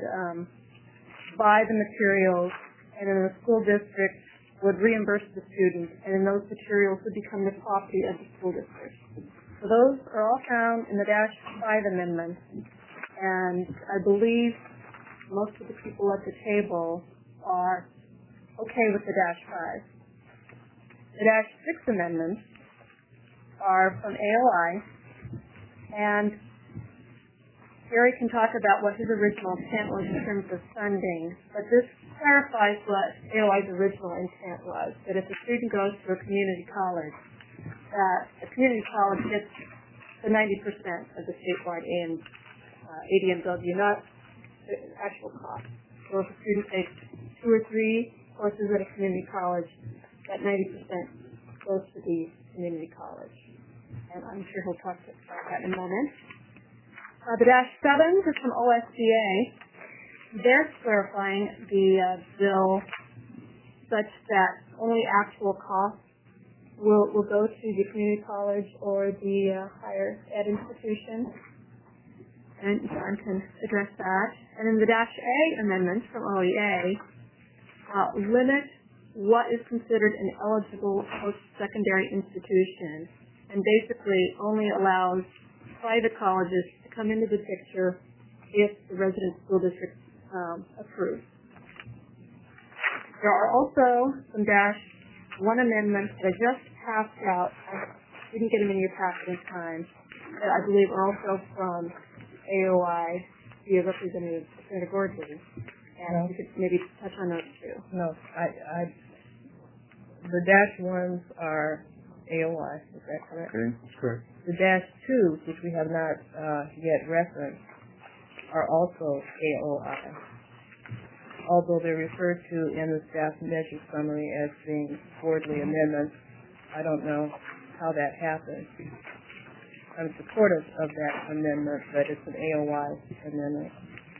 buy the materials, and then the school district would reimburse the student, and then those materials would become the property of the school district. So those are all found in the -5 amendment, and I believe most of the people at the table are okay with the -5. The -6 amendments are from AOI, and Gary can talk about what his original intent was in terms of funding, but this clarifies what AOI's original intent was, that if a student goes to a community college, that a community college gets the 90% of the statewide ADMW, not the actual cost. So if a student takes 2 or 3 courses at a community college, that 90% goes to the community college. And I'm sure he'll talk about that in a moment. The -7s are from OSCA. They're clarifying the bill such that only actual costs will go to the community college or the higher ed institution. And John can address that. And then the -A amendments from OEA limit what is considered an eligible post-secondary institution, and basically only allows private colleges to come into the picture if the resident school district approves. There are also some -1 amendments that I just passed out. I didn't get them in your packet in time, that I believe are also from AOI via Representative Senator Gordley. And you could maybe touch on those too. No, the -1s are AOI, is that correct? Okay. That's correct. The -2s, which we have not yet referenced, are also AOI. Although they're referred to in the staff measure summary as being Gordley amendments, I don't know how that happened. I'm supportive of that amendment, but it's an AOI amendment.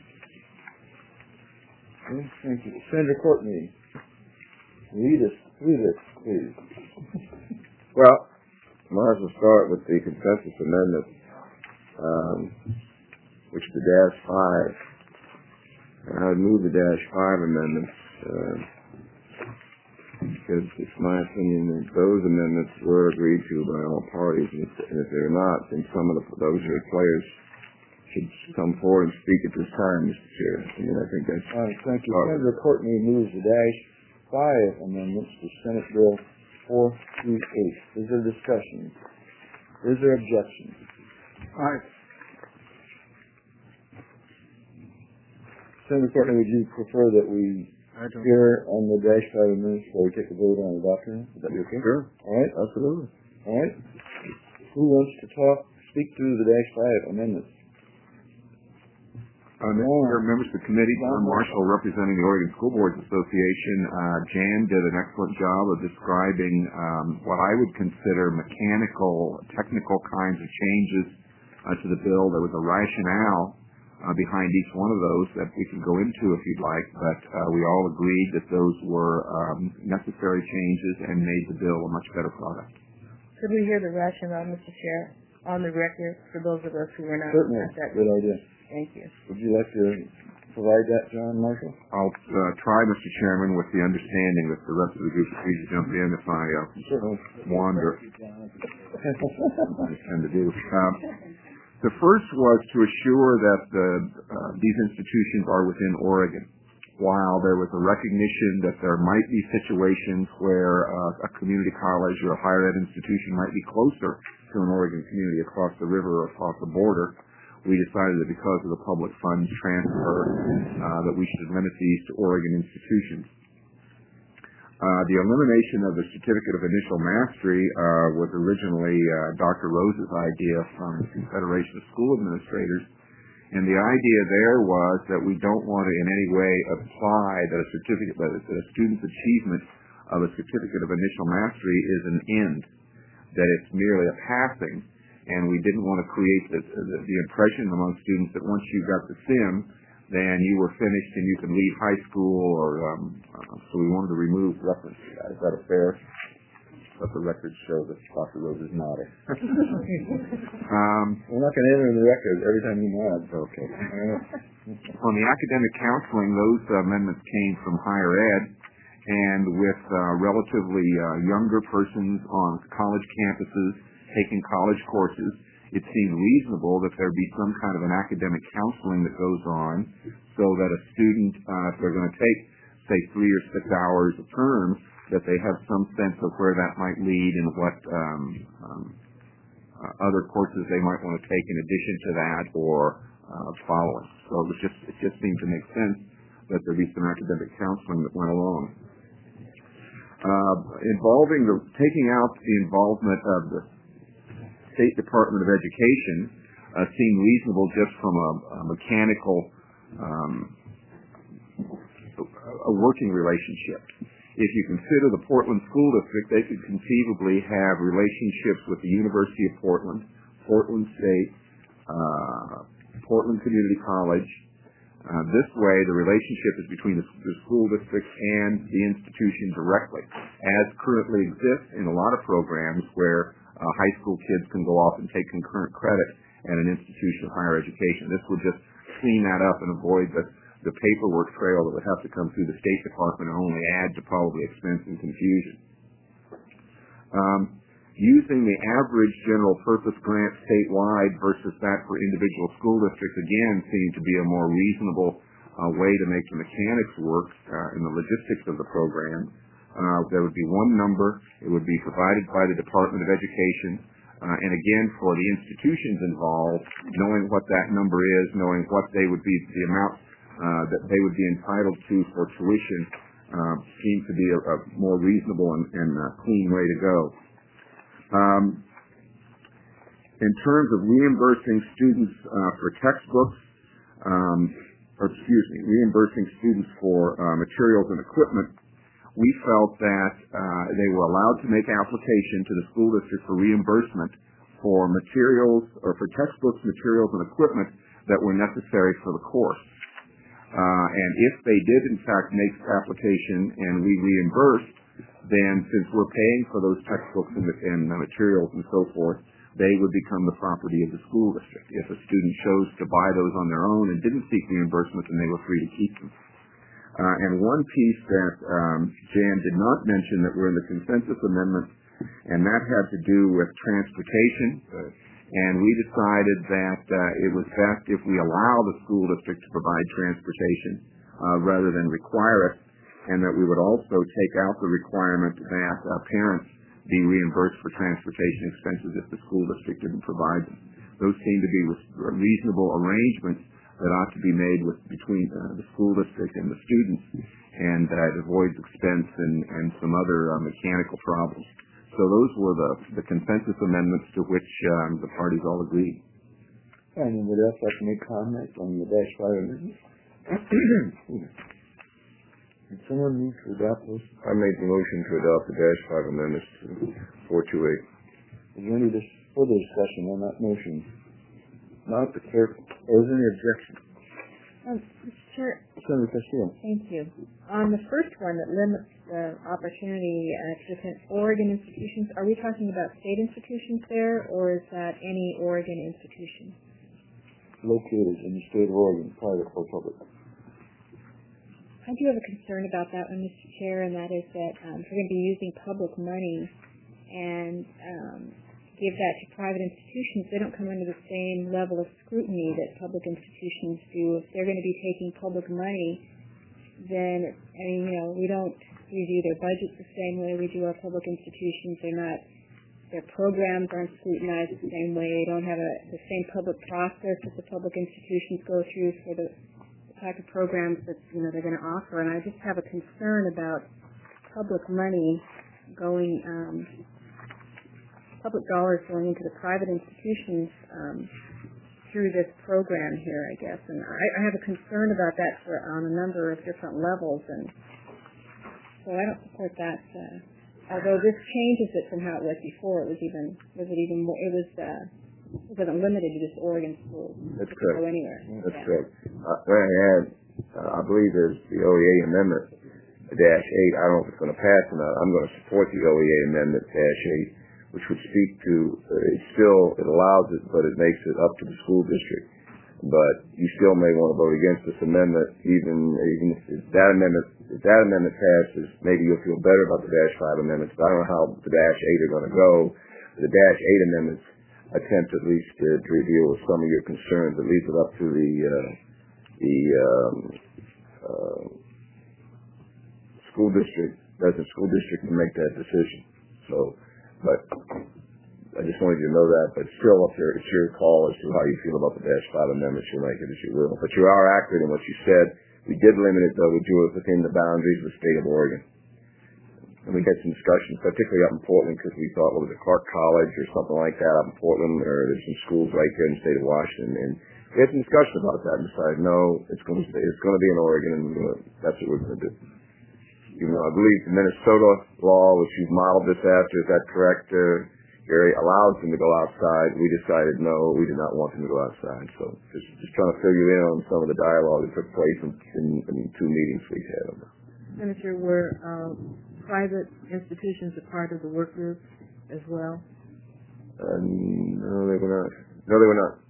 Okay, thank you. Senator Courtney, lead us through this, please. Well, might as well start with the consensus amendment, which is the -5. And I would move the -5 amendments, because it's my opinion that those amendments were agreed to by all parties, and if they're not, then some of those who are players should come forward and speak at this time, Mr. Chair. I mean, I think that's... All right, thank you. Senator Courtney moves the -5 amendments to Senate Bill 428. Is there discussion? Is there objection? All right. Senator Courtney, would you prefer that we hear on the -5 amendments before we take a vote on the document? Would that be okay? Sure. All right. Absolutely. All right. Who wants to speak to the -5 amendments? Members of the committee, John Marshall, representing the Oregon School Boards Association. Jan did an excellent job of describing what I would consider mechanical, technical kinds of changes to the bill. There was a rationale behind each one of those that we can go into if you'd like, but we all agreed that those were necessary changes and made the bill a much better product. Could we hear the rationale, Mr. Chair, on the record for those of us who were not Certainly. at that Good meeting? idea. Thank you. Would you like to provide that, John Marshall? I'll try, Mr. Chairman, with the understanding that the rest of the group will please jump in if I wander. I tend to do. The first was to assure that these institutions are within Oregon. While there was a recognition that there might be situations where a community college or a higher ed institution might be closer to an Oregon community across the river or across the border, we decided that because of the public funds transfer that we should limit these to Oregon institutions. The elimination of the Certificate of Initial Mastery was originally Dr. Rose's idea from the Confederation of School Administrators, and the idea there was that we don't want to in any way apply that a student's achievement of a Certificate of Initial Mastery is an end, that it's merely a passing, and we didn't want to create the impression among students that once you got the SIM, then you were finished and you could leave high school, so we wanted to remove reference to that. Is that a fair? Let the record show that Dr. Rose is nodding. We're not going to enter in the record every time you nod. Okay. On the academic counseling, those amendments came from higher ed, and with relatively younger persons on college campuses taking college courses, it seemed reasonable that there be some kind of an academic counseling that goes on so that a student, if they're going to take, say, 3 or 6 hours a term, that they have some sense of where that might lead and what other courses they might want to take in addition to that or following. So it just seemed to make sense that there be some academic counseling that went along. Taking out the involvement of the State Department of Education seemed reasonable just from a mechanical, a working relationship. If you consider the Portland School District, they could conceivably have relationships with the University of Portland, Portland State, Portland Community College. This way, the relationship is between the school district and the institution directly, as currently exists in a lot of programs where high school kids can go off and take concurrent credit at an institution of higher education. This would just clean that up and avoid the paperwork trail that would have to come through the State Department and only add to probably expense and confusion. Using the average general purpose grant statewide versus that for individual school districts, again, seemed to be a more reasonable way to make the mechanics work in the logistics of the program. There would be one number. It would be provided by the Department of Education. And again, for the institutions involved, knowing what that number is, knowing what they would be, the amount that they would be entitled to for tuition, seemed to be a more reasonable and clean way to go. In terms of reimbursing students for textbooks, reimbursing students for materials and equipment, we felt that they were allowed to make application to the school district for reimbursement for materials or for textbooks, materials, and equipment that were necessary for the course. And if they did, in fact, make the application and we reimbursed, then since we're paying for those textbooks and materials and so forth, they would become the property of the school district. If a student chose to buy those on their own and didn't seek reimbursement, then they were free to keep them. And one piece that Jan did not mention that were in the consensus amendment, and that had to do with transportation. And we decided that it was best if we allow the school district to provide transportation rather than require it, and that we would also take out the requirement that parents be reimbursed for transportation expenses if the school district didn't provide them. Those seem to be reasonable arrangements that ought to be made between the school district and the students, and that avoids expense and some other mechanical problems. So those were the consensus amendments to which the parties all agreed. Anybody else like to make comments on the -5 amendment? Did someone move to adopt this? I made the motion to adopt the -5 amendments to 428. Is there any further discussion on that motion? Not the clerk. Is there any objection? Mr. Chair. Senator Castillo. Thank you. On the first one that limits the opportunity to attend Oregon institutions, are we talking about state institutions there, or is that any Oregon institution? Located in the state of Oregon, private or public. I do have a concern about that one, Mr. Chair, and that is that if we're going to be using public money and give that to private institutions, they don't come under the same level of scrutiny that public institutions do. If they're going to be taking public money, then, we don't review their budgets the same way we do our public institutions. Their programs aren't scrutinized the same way. They don't have the same public process that the public institutions go through for the type of programs that, they're going to offer. And I just have a concern about public money public dollars going into the private institutions through this program here, I guess. And I have a concern about that on a number of different levels. And so I don't support that. Although this changes it from how it was before. It wasn't limited to just Oregon schools. That's it correct. Could go anywhere. That's correct. I believe there's the OEA amendment, -8. I don't know if it's going to pass or not. I'm going to support the OEA amendment, -8. Which would speak to, it allows it, but it makes it up to the school district. But you still may want to vote against this amendment, even if that amendment passes, maybe you'll feel better about the -5 amendments. But I don't know how the -8 are going to go. The -8 amendments attempt at least to deal with some of your concerns. It leaves it up to the school district, doesn't school district to make that decision. But I just wanted you to know that. But still, it's your call as to how you feel about the -5 amendments. You'll make it as you will. But you are accurate in what you said. We did limit it, though. We do it within the boundaries of the state of Oregon. And we had some discussions, particularly up in Portland, because we thought, was it Clark College or something like that up in Portland, or there's some schools right here in the state of Washington. And we had some discussion about that and decided, no, it's going to be in Oregon, and that's what we're going to do. I believe the Minnesota law, which you've modeled this after, is that correct, Gary, allows them to go outside. We decided no, we did not want them to go outside. So just trying to fill you in on some of the dialogue that took place in 2 meetings we had on that. Senator, were private institutions a part of the work group as well? No, they were not.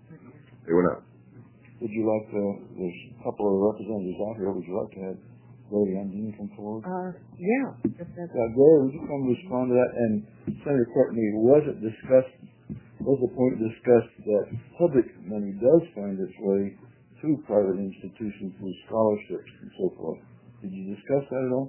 They were not. Would you like to, there's a couple of representatives out here, would you like to have Gary Andine come forward? Yeah. Gary, would you come respond to that? And Senator Courtney, was the point discussed that public money does find its way to private institutions through scholarships and so forth? Did you discuss that at all?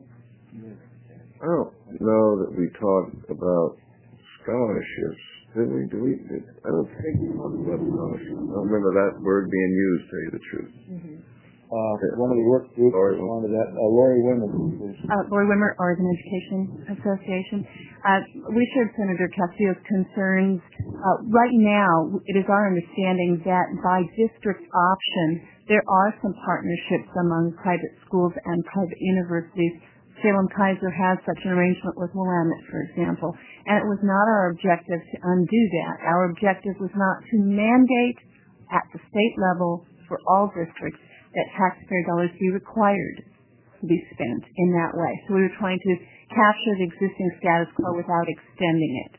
I don't know that we talked about scholarships. Did we? I don't think we talked about scholarships. I don't remember that word being used, to tell you the truth. Mm-hmm. One of the work groups responded to that. Lori Wimmer, please. Lori Wimmer, Oregon Education Association. We shared Senator Castillo's concerns. Right now, it is our understanding that by district option, there are some partnerships among private schools and private universities. Salem-Keiser has such an arrangement with Willamette, for example, and it was not our objective to undo that. Our objective was not to mandate at the state level for all districts that taxpayer dollars be required to be spent in that way. So we were trying to capture the existing status quo without extending it.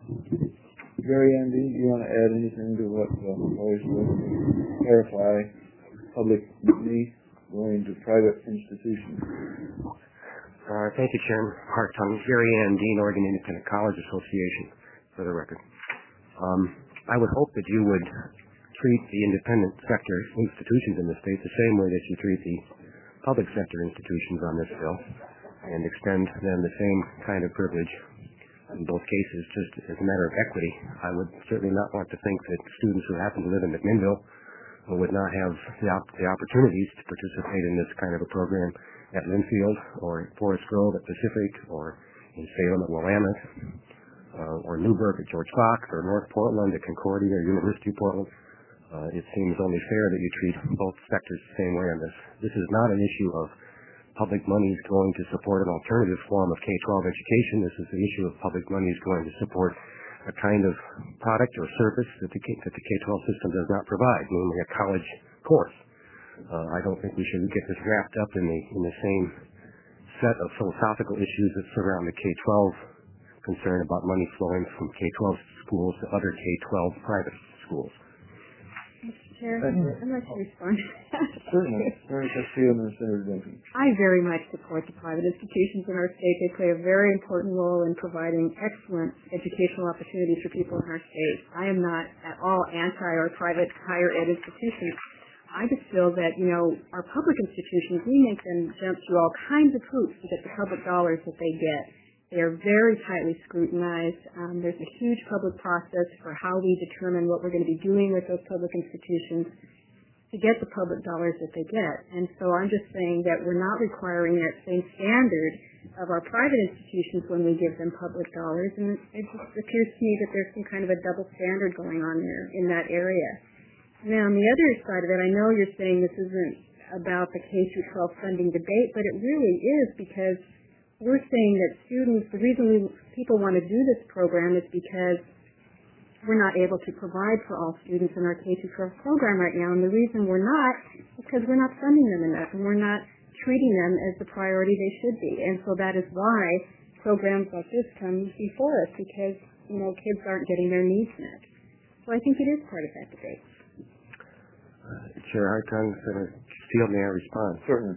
Gary Andy, do you want to add anything to what Lori said? Clarify public money going to private institutions. Thank you, Chairman Hart. I'm Gary Andine, Oregon Independent College Association, for the record. I would hope that you would treat the independent sector institutions in the state the same way that you treat the public sector institutions on this bill, and extend them the same kind of privilege in both cases, just as a matter of equity. I would certainly not want to think that students who happen to live in McMinnville would not have the opportunities to participate in this kind of a program at Linfield, or at Forest Grove at Pacific, or in Salem at Willamette, or Newburgh at George Fox, or North Portland at Concordia or University of Portland. It seems only fair that you treat both sectors the same way on this. This is not an issue of public monies going to support an alternative form of K-12 education. This is the issue of public monies going to support a kind of product or service that the K-12 system does not provide, namely a college course. I don't think we should get this wrapped up in the same set of philosophical issues that surround the K-12 concern about money flowing from K-12 schools to other K-12 private schools. Chair, I'd like to respond to that. Certainly. I very much support the private institutions in our state. They play a very important role in providing excellent educational opportunities for people in our state. I am not at all anti our private higher ed institutions. I just feel that, our public institutions, we make them jump through all kinds of hoops to get the public dollars that they get. They are very tightly scrutinized. There's a huge public process for how we determine what we're going to be doing with those public institutions to get the public dollars that they get. And so I'm just saying that we're not requiring that same standard of our private institutions when we give them public dollars. And it just appears to me that there's some kind of a double standard going on there in that area. Now, on the other side of it, I know you're saying this isn't about the K-12 funding debate, but it really is, because we're saying that the reason people want to do this program is because we're not able to provide for all students in our K-12 program right now. And the reason we're not is because we're not funding them enough, and we're not treating them as the priority they should be. And so that is why programs like this come before us, because, kids aren't getting their needs met. So I think it is part of that debate. Chair Hartung, Senator Steele, may I respond? Certainly.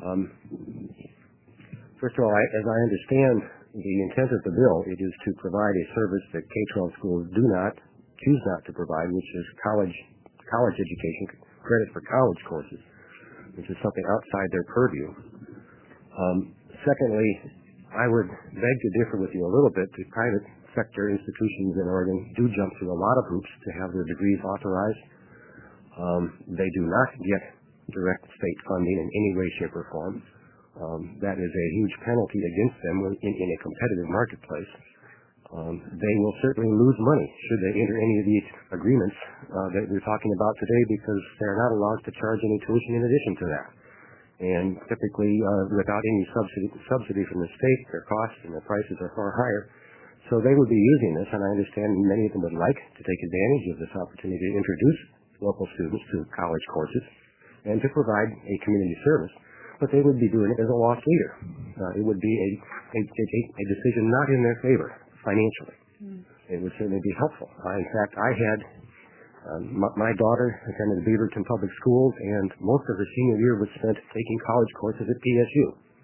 First of all, as I understand the intent of the bill, it is to provide a service that K-12 schools choose not to provide, which is college education, credit for college courses, which is something outside their purview. Secondly, I would beg to differ with you a little bit. The private sector institutions in Oregon do jump through a lot of hoops to have their degrees authorized. They do not get direct state funding in any way, shape, or form. That is a huge penalty against them in a competitive marketplace. They will certainly lose money should they enter any of these agreements that we're talking about today, because they're not allowed to charge any tuition in addition to that. And typically, without any subsidy from the state, their costs and their prices are far higher. So they would be using this, and I understand many of them would like to take advantage of this opportunity to introduce local students to college courses and to provide a community service. But they would be doing it as a loss leader. It would be a decision not in their favor financially. It would certainly be helpful. In fact, I had my daughter attended Beaverton Public Schools, and most of her senior year was spent taking college courses at PSU.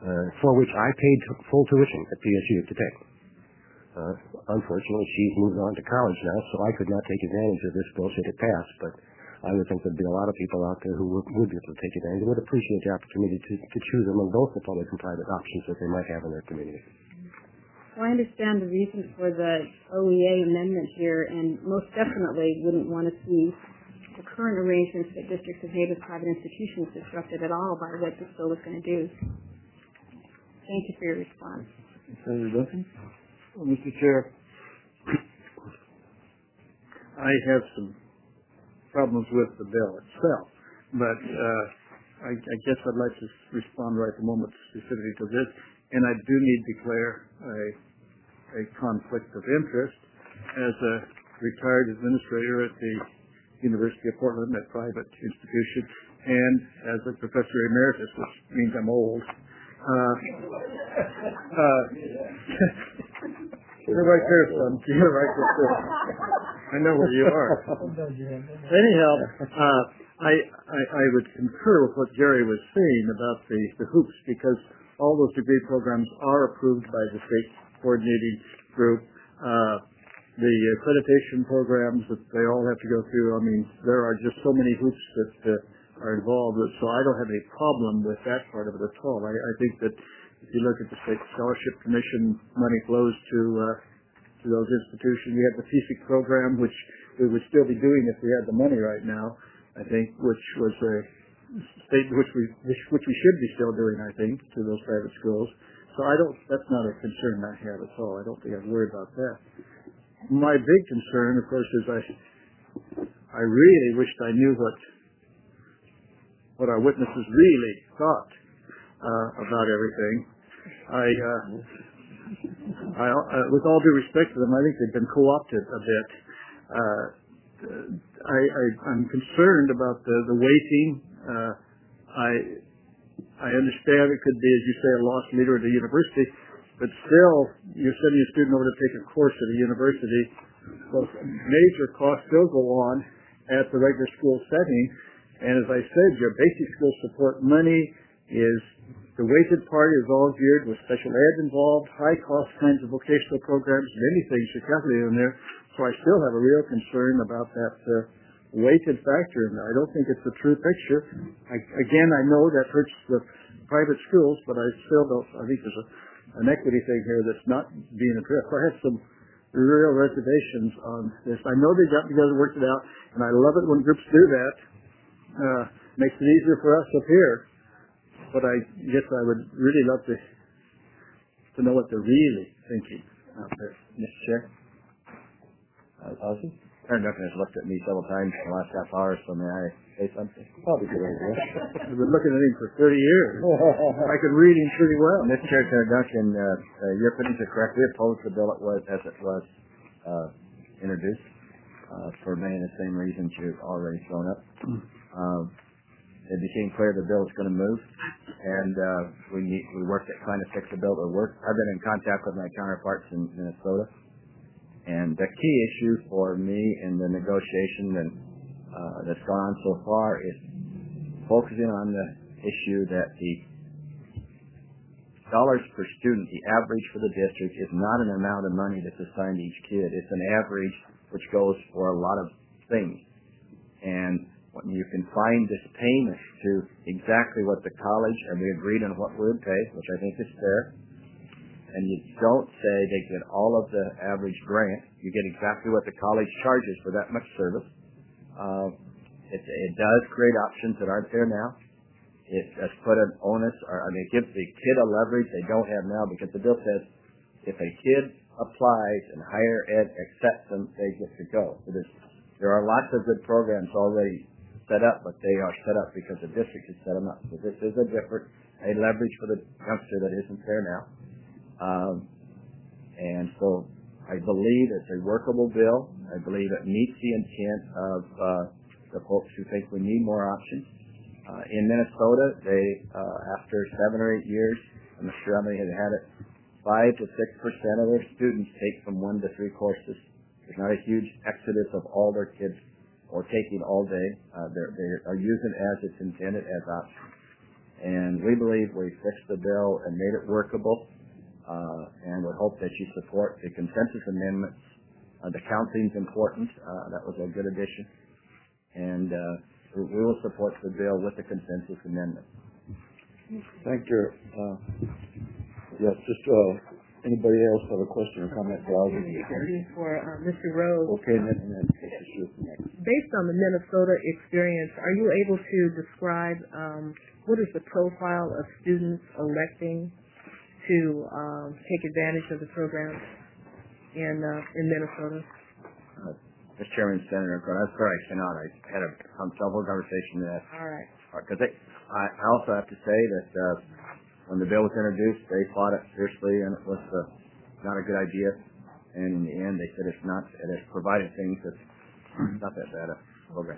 for which I paid full tuition at PSU to take. Unfortunately, she's moved on to college now, so I could not take advantage of this bill should it pass, but I would think there'd be a lot of people out there who would be able to take advantage and would appreciate the opportunity to choose among both the public and private options that they might have in their community. Well, I understand the reason for the OEA amendment here, and most definitely wouldn't want to see the current arrangements that districts have made with private institutions disrupted at all by what this bill is going to do. Thank you for your response. Senator Duncan? Well, Mr. Chair, I have some problems with the bill itself, but I guess I'd like to respond right at the moment specifically to this, and I do need to declare a conflict of interest as a retired administrator at the University of Portland, a private institution, and as a professor emeritus, which means I'm old. You're right there, son. You're right there. I know where you are. Anyhow, I would concur with what Jerry was saying about the hoops, because all those degree programs are approved by the state coordinating group. The accreditation programs that they all have to go through, I mean, there are just so many hoops that are involved, so I don't have any problem with that part of it at all. I think that if you look at the State Scholarship Commission, money flows to those institutions. We have the PSEC program, which we would still be doing if we had the money right now, I think, which was a state which we should be still doing, I think, to those private schools. So that's not a concern I have at all. I don't think I'd worry about that. My big concern, of course, is I really wished I knew what our witnesses really thought about everything. With all due respect to them, I think they've been co-opted a bit. I'm concerned about the weighting. I understand it could be, as you say, a lost leader at a university, but still, you're sending a student over to take a course at a university. Well, major costs still go on at the regular school setting, and as I said, your basic school support money is the weighted part is all geared with special ed involved, high cost kinds of vocational programs, many things are calculated in there. So I still have a real concern about that weighted factor, and I don't think it's a true picture. Again, I know that hurts the private schools, but I still don't. I think there's an equity thing here that's not being addressed. I have some real reservations on this. I know they got together and worked it out, and I love it when groups do that. Makes it easier for us up here. But I guess I would really love to know what they're really thinking out there. Mr. Chair? Ozzy? Aaron Duncan has looked at me several times in the last half hour, so may I say something? Probably good idea. I've been looking at him for 30 years. I could read him pretty well. Mr. Chair, Senator Duncan, your opinions are correct. We opposed the bill as it was introduced for many of the same reasons you've already thrown up. It became clear the bill was going to move, and we worked at trying to fix the bill that worked. I've been in contact with my counterparts in Minnesota, and the key issue for me in the negotiation that's gone on so far is focusing on the issue that the dollars per student, the average for the district, is not an amount of money that's assigned to each kid. It's an average which goes for a lot of things, and when you can find this payment to exactly what the college, and we agreed on what we would pay, which I think is fair, and you don't say they get all of the average grant, you get exactly what the college charges for that much service. It does create options that aren't there now. It does put an onus, it gives the kid a leverage they don't have now, because the bill says if a kid applies and higher ed accepts them, they get to go. So there are lots of good programs already set up, but they are set up because the district has set them up. So this is a leverage for the youngster that isn't there now. And so I believe it's a workable bill. I believe it meets the intent of the folks who think we need more options. In Minnesota, they, after 7 or 8 years, I'm not sure how many had had it, 5 to 6% of their students take from 1 to 3 courses. There's not a huge exodus of all their kids or taking all day. They are using it as it's intended as options. And we believe we fixed the bill and made it workable, and would hope that you support the consensus amendments. The counting is important. That was a good addition. And we will support the bill with the consensus amendment. Thank you. Yes, just anybody else have a question or comment for Alvin? For Mr. Rose. Okay, and then based on the Minnesota experience, are you able to describe what is the profile of students electing to take advantage of the program in Minnesota? Mr. Chairman, Senator, I'm sorry I cannot. I had some trouble conversation with that. All right. Because I also have to say that when the bill was introduced, they fought it fiercely, and it was not a good idea. And in the end, they said it's not. It has provided things that's not that bad a program.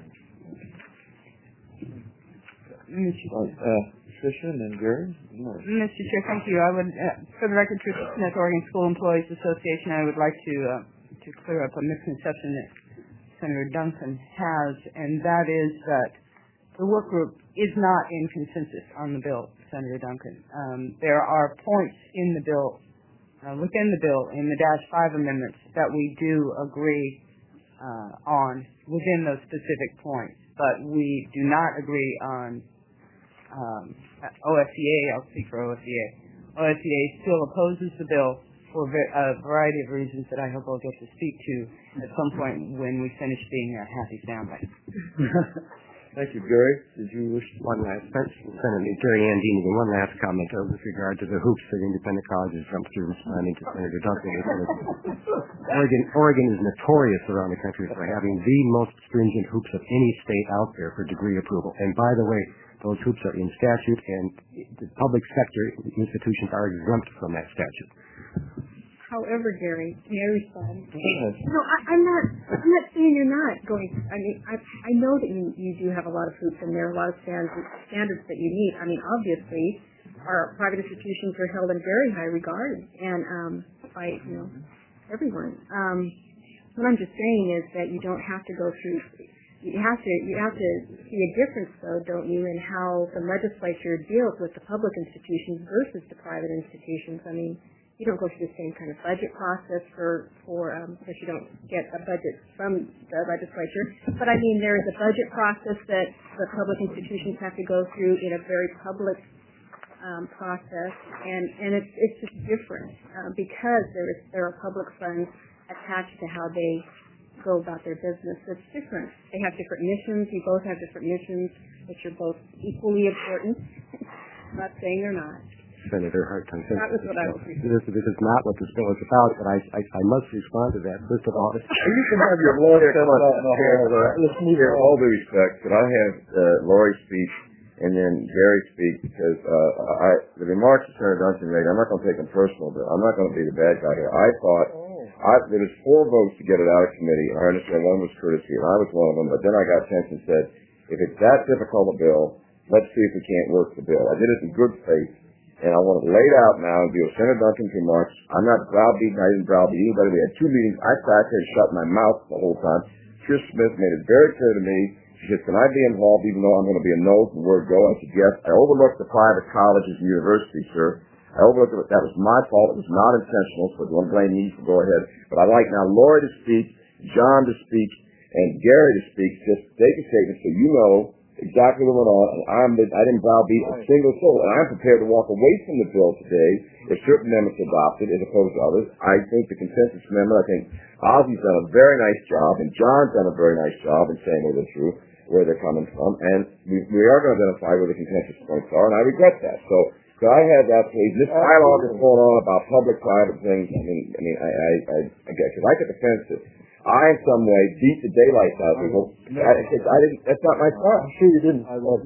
Tricia and then Gary. Mr. Chair, thank you. I would, for the record, Tricia Smith, Oregon School Employees Association, I would like to clear up a misconception that Senator Duncan has, and that is that the work group is not in consensus on the bill, Senator Duncan. There are points in the bill, within the bill, in the -5 amendments that we do agree on within those specific points, but we do not agree on OSCA. I'll speak for OSCA. OSCA still opposes the bill for a variety of reasons that I hope I'll get to speak to at some point when we finish being a happy soundbite. Thank you, Gary. Did you wish one last Senator Gary Andini, one last comment with regard to the hoops that independent colleges jump through responding to Senator Duncan. Oregon is notorious around the country for having the most stringent hoops of any state out there for degree approval. And by the way, those hoops are in statute, and the public sector institutions are exempt from that statute. However, Gary, may I respond? No, I'm not saying you're not going. I mean, I know that you do have a lot of hoops, and there are a lot of standards that you meet. I mean, obviously, our private institutions are held in very high regard, and by everyone. What I'm just saying is that you don't have to go through. You have to see a difference, though, don't you, in how the legislature deals with the public institutions versus the private institutions. I mean, you don't go through the same kind of budget process because you don't get a budget from the legislature. But I mean, there is a budget process that the public institutions have to go through in a very public process, and it's just different because there are public funds attached to how they go about their business. It's different. They have different missions. You both have different missions, which are both equally important. I'm not saying they're not. Senator Hartung, that was what I was this is not what this bill is about, but I must respond to that. First of all, you can have your lawyer come out and listen to all due respect, but I have Lori speak and then Gary speak because the remarks that Senator Duncan made, I'm not going to take them personal, but I'm not going to be the bad guy here. I thought there was 4 votes to get it out of committee. I understand one was courtesy, and I was one of them, but then I got tense and said, if it's that difficult a bill, let's see if we can't work the bill. I did it in good faith. And I want it laid out now and deal with Senator Duncan's remarks. I'm not browbeating. I didn't browbeat anybody. We had 2 meetings. I sat there and shut my mouth the whole time. Chris Smith made it very clear to me. She said, can I be involved even though I'm going to be a no from the word go? I said, yes. I overlooked the private colleges and universities, sir. I overlooked it. That was my fault. It was not intentional, so don't blame me for go ahead. But I'd like now Lori to speak, John to speak, and Gary to speak. Just take a statement so you know exactly what went on, and I didn't browbeat a single soul, and I'm prepared to walk away from the bill today if certain amendments are adopted as opposed to others. I think the consensus amendment, I think Ozzy's done a very nice job, and John's done a very nice job in saying where they're coming from, and we are going to identify where the consensus points are, and I regret that. So could I have that, please? This dialogue is going on about public-private things. I guess if I get defensive, I, in some way, beat the daylights out of people. I didn't. That's not my fault. I'm sure you didn't. I was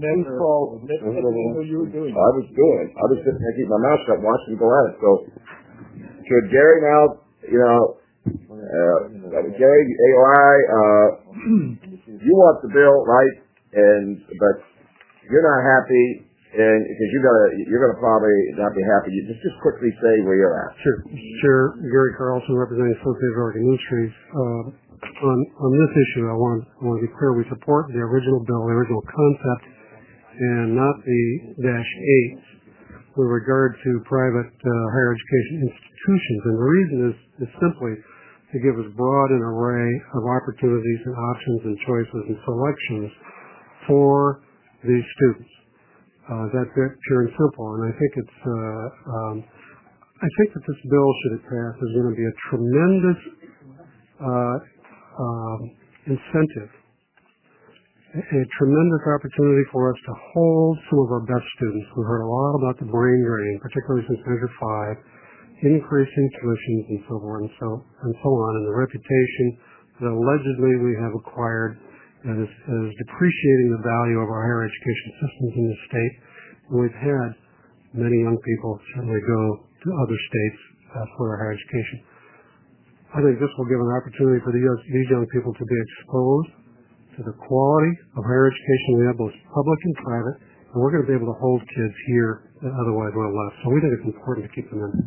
doing. I was sitting there keeping my mouth shut, watching them go at it. So, should Gary now, Gary, AOI, you want the bill, right? But you're not happy. And because you're gonna probably not be happy. You just quickly say where you're at. Sure. Chair Gary Carlson, representing Associated Oregon Industries. On this issue, I want to be clear. We support the original bill, the original concept, and not the -8s with regard to private higher education institutions. And the reason is simply to give us broad an array of opportunities and options and choices and selections for these students. That's pure and simple. And I think I think that this bill, should it pass, is going to be a tremendous incentive, a tremendous opportunity for us to hold some of our best students. We heard a lot about the brain drain, particularly since Measure 5, increasing tuitions and so forth and so on, and the reputation that allegedly we have acquired that is depreciating the value of our higher education systems in this state. And we've had many young people certainly go to other states for their higher education. I think this will give an opportunity for these young people to be exposed to the quality of higher education we have, both public and private, and we're going to be able to hold kids here that otherwise would have left. So we think it's important to keep them in.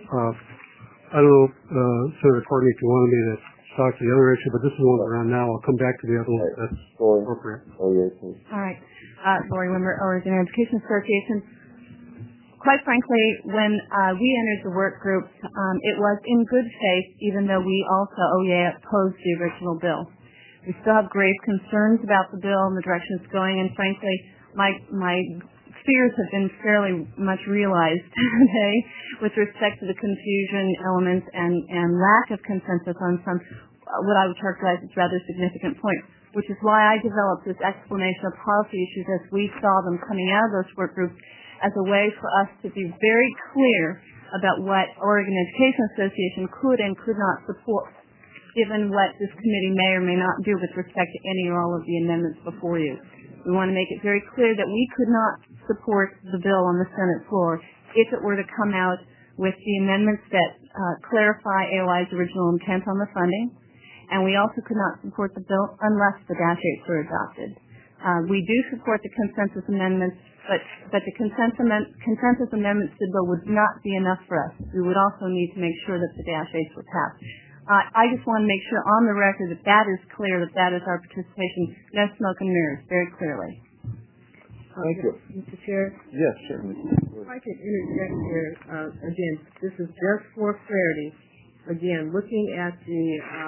I don't know, Senator Courtney, if you wanted me to talk to the other issue, but this is one we're on now. I'll come back to the other one if that's appropriate. All right. Lori Wimmer, Oregon Education Association. Quite frankly, when we entered the work group, it was in good faith, even though we also, OEA, opposed the original bill. We still have grave concerns about the bill and the direction it's going, and frankly, my fears have been fairly much realized today with respect to the confusion elements and lack of consensus on some, what I would characterize as rather significant points, which is why I developed this explanation of policy issues as we saw them coming out of those work groups, as a way for us to be very clear about what Oregon Education Association could and could not support, given what this committee may or may not do with respect to any or all of the amendments before you. We want to make it very clear that we could not support the bill on the Senate floor if it were to come out with the amendments that clarify AOI's original intent on the funding, and we also could not support the bill unless the -8s were adopted. We do support the consensus amendments, but the consensus amendments to the bill would not be enough for us. We would also need to make sure that the -8s were passed. I just want to make sure on the record that that is clear, that is our participation. No smoke and mirrors, very clearly. Thank you. Mr. Chair? Yes, certainly. If I could interject here, again, this is just for clarity. Again, looking at the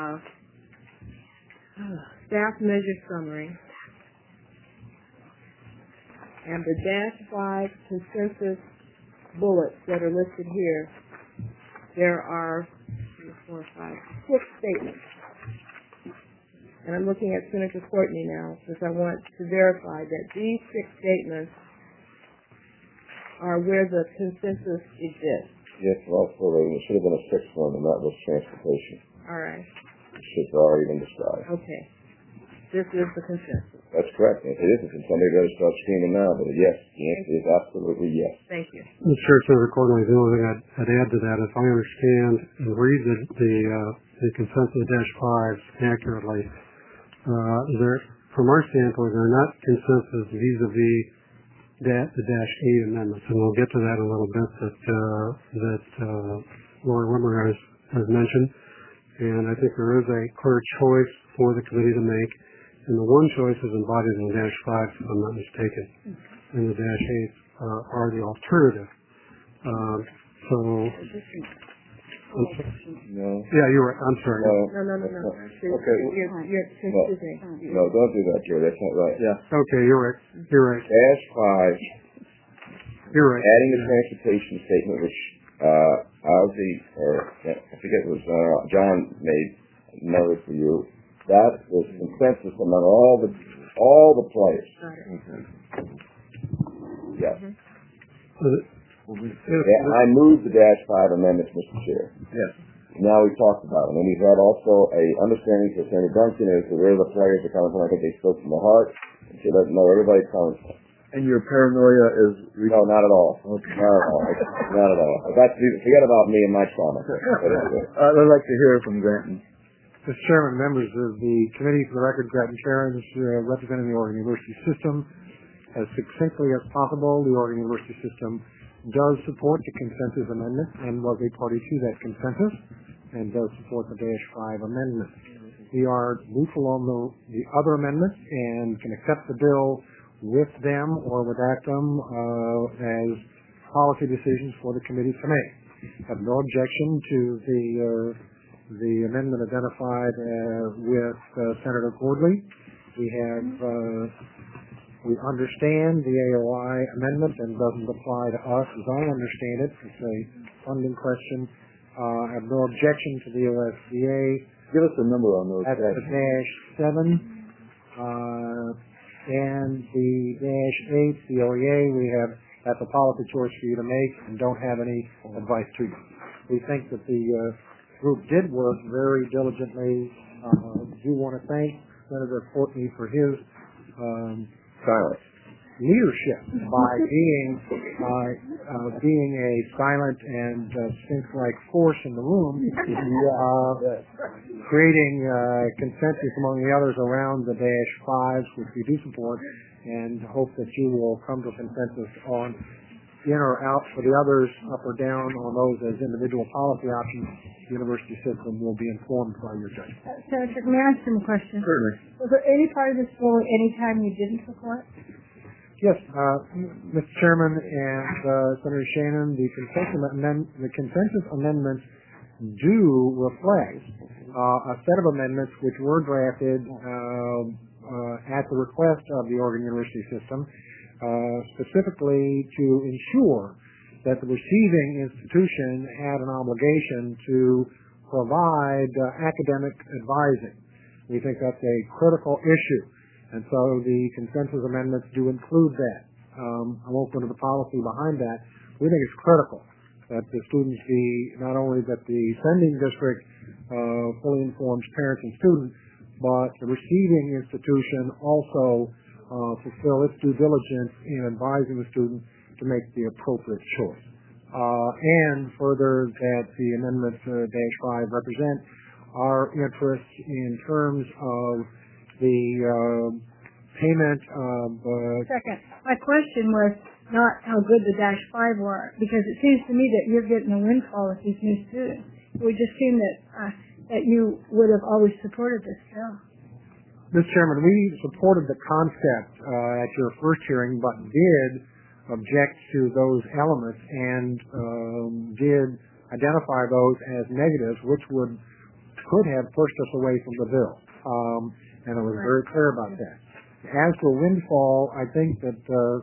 staff measure summary and the -5 consensus bullets that are listed here, there are 6 statements. And I'm looking at Senator Courtney now because I want to verify that these 6 statements are where the consensus exists. Yes, also there should have been a 6th one, and that was transportation. All right. It should have already been described. Okay. This is the consensus. That's correct. If it isn't, somebody better start screaming now. But yes, the answer is absolutely yes. Thank you. Mr. Chair, Senator Courtney, the only thing I'd add to that, if I understand and read the consensus -5s accurately, from our standpoint, they're not consensus vis-a-vis the -8 amendments, and we'll get to that in a little bit that Lori Wimmer has mentioned. And I think there is a clear choice for the committee to make, and the one choice is embodied in the -5s, if I'm not mistaken, and the -8s are the alternative. No. Yeah, you're right. I'm sorry. No. Okay. No, don't do that, Joe. That's not right. Yeah. Okay, you're right. -5. You're right. Adding the transportation statement, which Ozzy, or I forget it was John made note for you. That was consensus among all the players. Yes. I moved the -5 amendments, Mr. Chair. Yes. Now we've talked about them, and we've had also a understanding for Senator Duncan as to where the players are coming from. I think they spoke from the heart, and she doesn't know where everybody's coming from. And your paranoia is... No, not at all. Okay. Not at all. Not at all. Forget about me and my trauma. I'd like to hear from Granton. Mr. Chairman, members of the committee, for the record, Granton Cairns, representing the Oregon University System. As succinctly as possible, the Oregon University System does support the consensus amendment and was a party to that consensus and does support the -5 amendment. We are neutral on the other amendment and can accept the bill with them or without them as policy decisions for the committee to make. I have no objection to the amendment identified with Senator Gordley. We understand the AOI amendment and doesn't apply to us as I understand it. It's a funding question. I have no objection to the OSBA. Give us a number on those. That's the -7 and the -8, the OEA. That's a policy choice for you to make and don't have any advice to you. We think that the group did work very diligently. Do want to thank Senator Courtney for his leadership by being a silent and sphinx-like force in the room, creating consensus among the others around the -5s, which we do support, and hope that you will come to a consensus on in or out for the others, up or down on those as individual policy options. The university system will be informed by your judgment. Senator, may I ask him a question? Certainly. Was there any part of this bill at any time you didn't support? Yes, Mr. Chairman and Senator Shannon, the consensus amendments do reflect a set of amendments which were drafted at the request of the Oregon University System, specifically to ensure that the receiving institution had an obligation to provide academic advising. We think that's a critical issue, and so the consensus amendments do include that. I won't go into the policy behind that. We think it's critical that the students be, not only that the sending district fully informs parents and students, but the receiving institution also fulfill its due diligence in advising the student to make the appropriate choice. And further, that the amendment -5 represent our interests in terms of the payment of... Second, my question was not how good the -5 were, because it seems to me that you're getting a windfall with these new students. It would just seem that you would have always supported this bill. Mr. Chairman, we supported the concept at your first hearing, but did object to those elements and did identify those as negatives, which could have pushed us away from the bill. And I was very clear about that. As for windfall, I think that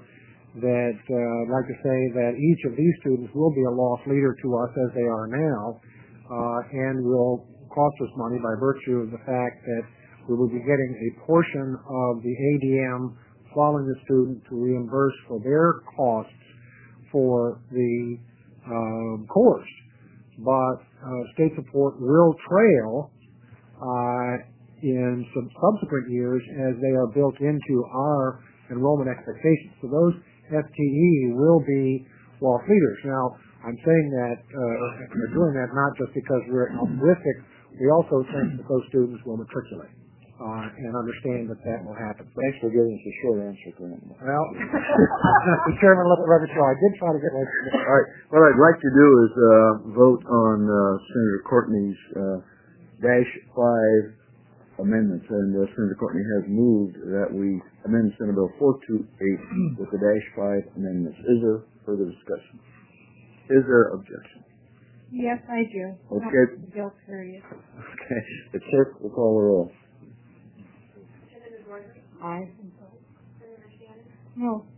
I'd like to say that each of these students will be a loss leader to us as they are now, and will cost us money by virtue of the fact that we will be getting a portion of the ADM following the student to reimburse for their costs for the course. But state support will trail in some subsequent years as they are built into our enrollment expectations. So those FTE will be loss leaders. Now, I'm saying that we're doing that not just because we're altruistic. We also think that those students will matriculate and understand that will happen. Thanks for giving us a short answer, Grant. Well, Mr. Chairman, let the record show. I did try to get my... All right. What I'd like to do is vote on Senator Courtney's -5 amendments, and Senator Courtney has moved that we amend Senate Bill 428 with the -5 amendments. Is there further discussion? Is there objection? Yes, I do. Okay. Bill, period. Okay. The clerk will call the roll. Aye. No.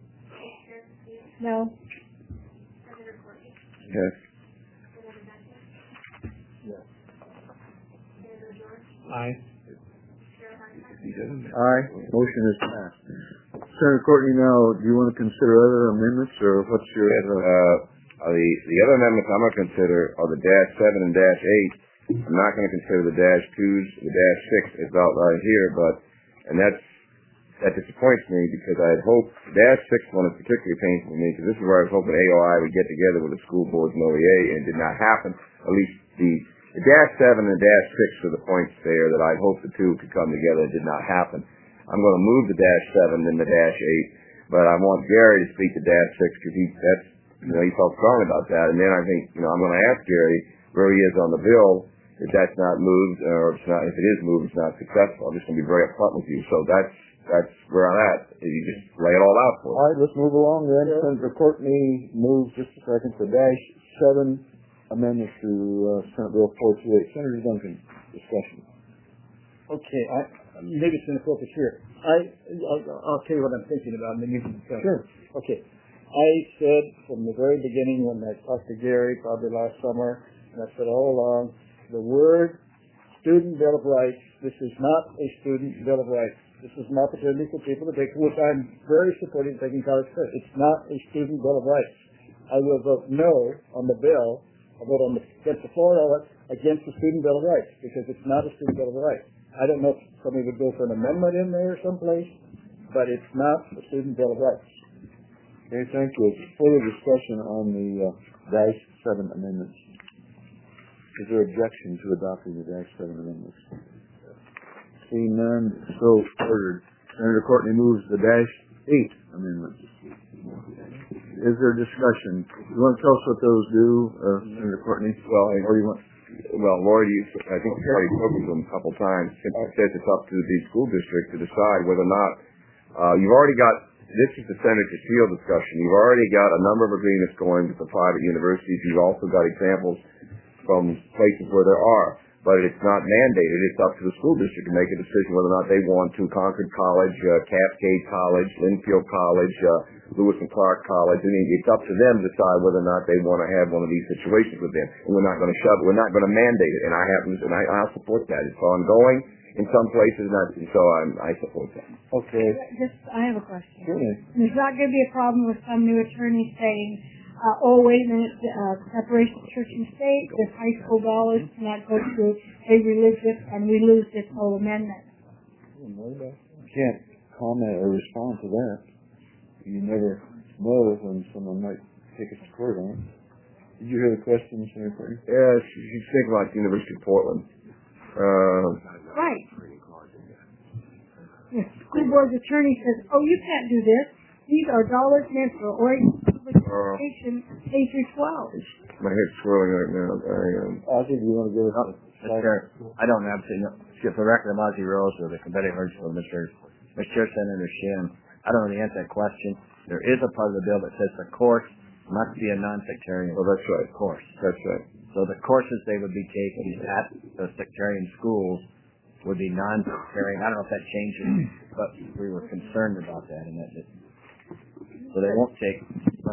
No. Yes. Aye. Aye. Motion is passed. Senator Courtney, now, do you want to consider other amendments, or what's your... The other amendments I'm going to consider are the -7 and -8. I'm not going to consider the -2s, the -6 as outlined here, and that disappoints me because I had hoped the -6 one is particularly painful to me because this is where I was hoping AOI would get together with the school boards and OEA, and it did not happen. At least the -7 and the -6 are the points there that I hoped the two could come together. It did not happen. I'm going to move the -7 and the -8, but I want Gary to speak to -6 because he felt strong about that. And then I think, I'm going to ask Gary where he is on the bill. If that's not moved, or if it is moved, it's not successful. I'm just going to be very upfront with you. So that's where I'm at. You just lay it all out for us. All right, let's move along then. Senator Courtney moves, just a second, to dash 7 amendments to Senate Bill 428. Senator Duncan, discussion. Okay, maybe it's inappropriate here. I'll tell you what I'm thinking about, and then you can discuss. Sure. Okay. I said from the very beginning when I talked to Gary, probably last summer, and I said all along, the word Student Bill of Rights, this is not a Student Bill of Rights. This is an opportunity for people to take, which I'm very supportive of taking college credit. It's not a Student Bill of Rights. I will vote no on the bill. I'll vote on against the floor of it, against the Student Bill of Rights, because it's not a Student Bill of Rights. I don't know if somebody would go for an amendment in there someplace, but it's not a Student Bill of Rights. Okay, thank you. Further discussion on the dash 7 amendments. Is there objection to adopting the dash 7 amendments? Seeing none, so ordered. Senator Courtney moves the dash 8 amendments. Is there discussion? You want to tell us what those do, Senator Courtney? Well, Lloyd, I think you've already spoken to them a couple times. It says it's up to the school district to decide whether or not you've already got. This is the Senator Shield discussion. You've already got a number of agreements going with the private universities. You've also got examples from places where there are, but it's not mandated. It's up to the school district to make a decision whether or not they want to. Concord College, Cascade College, Linfield College, Lewis and Clark College. I mean, it's up to them to decide whether or not they want to have one of these situations with them. And we're not going to shove it. We're not going to mandate it. And I'll support that. It's ongoing in some places, and so I support that. Okay. I have a question. Sure. There's not going to be a problem with some new attorney saying, oh, wait a minute, separation of church and state, this high school dollars cannot go to a religious, and we lose this whole amendment. Can't comment or respond to that. You never know when someone might take us to court on it. Did you hear the question, Senator Courtney? Yes, you think about the University of Portland. Right. The school board's attorney says, oh, you can't do this. These are dollars meant for Oregon public education K through 12. My head's swirling right now. Ozzie, do you want to give it up? I don't have to. For the record, I'm Ozzie Rose with the Committee for Mr. Senator Shannon. I don't know the answer to that question. There is a part of the bill that says the course must be a non-sectarian that's right. course. That's right. So the courses they would be taking at the sectarian schools would be non-sectarian. I don't know if that changes, but we were concerned about that, and that so they won't take.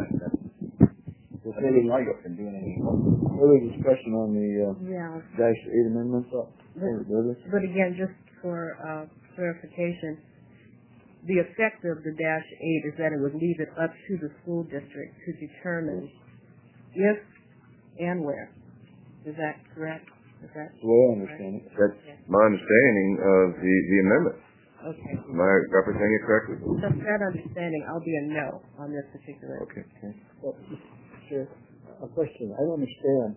Further discussion on the dash 8 amendments? But again, just for clarification, the effect of the dash 8 is that it would leave it up to the school district to determine if and where. Is that correct? Is that the way I understand it? That's my understanding of the amendment. Okay. Am I representing it correctly? Just that understanding, I'll be a no on this particular. Okay. Well, Chair, a question. I don't understand.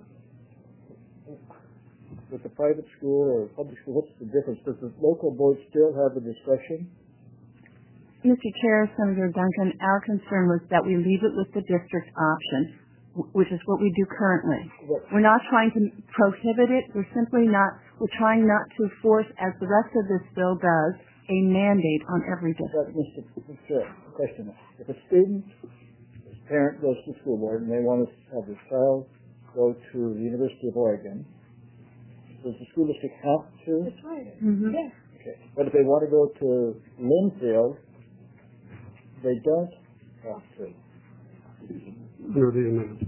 With the private school or public school, what's the difference? Does the local board still have the discretion? Mr. Chair, Senator Duncan, our concern was that we leave it with the district option, which is what we do currently. We're not trying to prohibit it. We're trying not to force, as the rest of this bill does, a mandate on every district. Mr. Chair, question. If a student, his parent goes to the school board and they want to have their child go to the University of Oregon, does the school district have to? That's right. Mm-hmm. Yes. Okay. But if they want to go to Linfield, they don't have to. Under the amendment.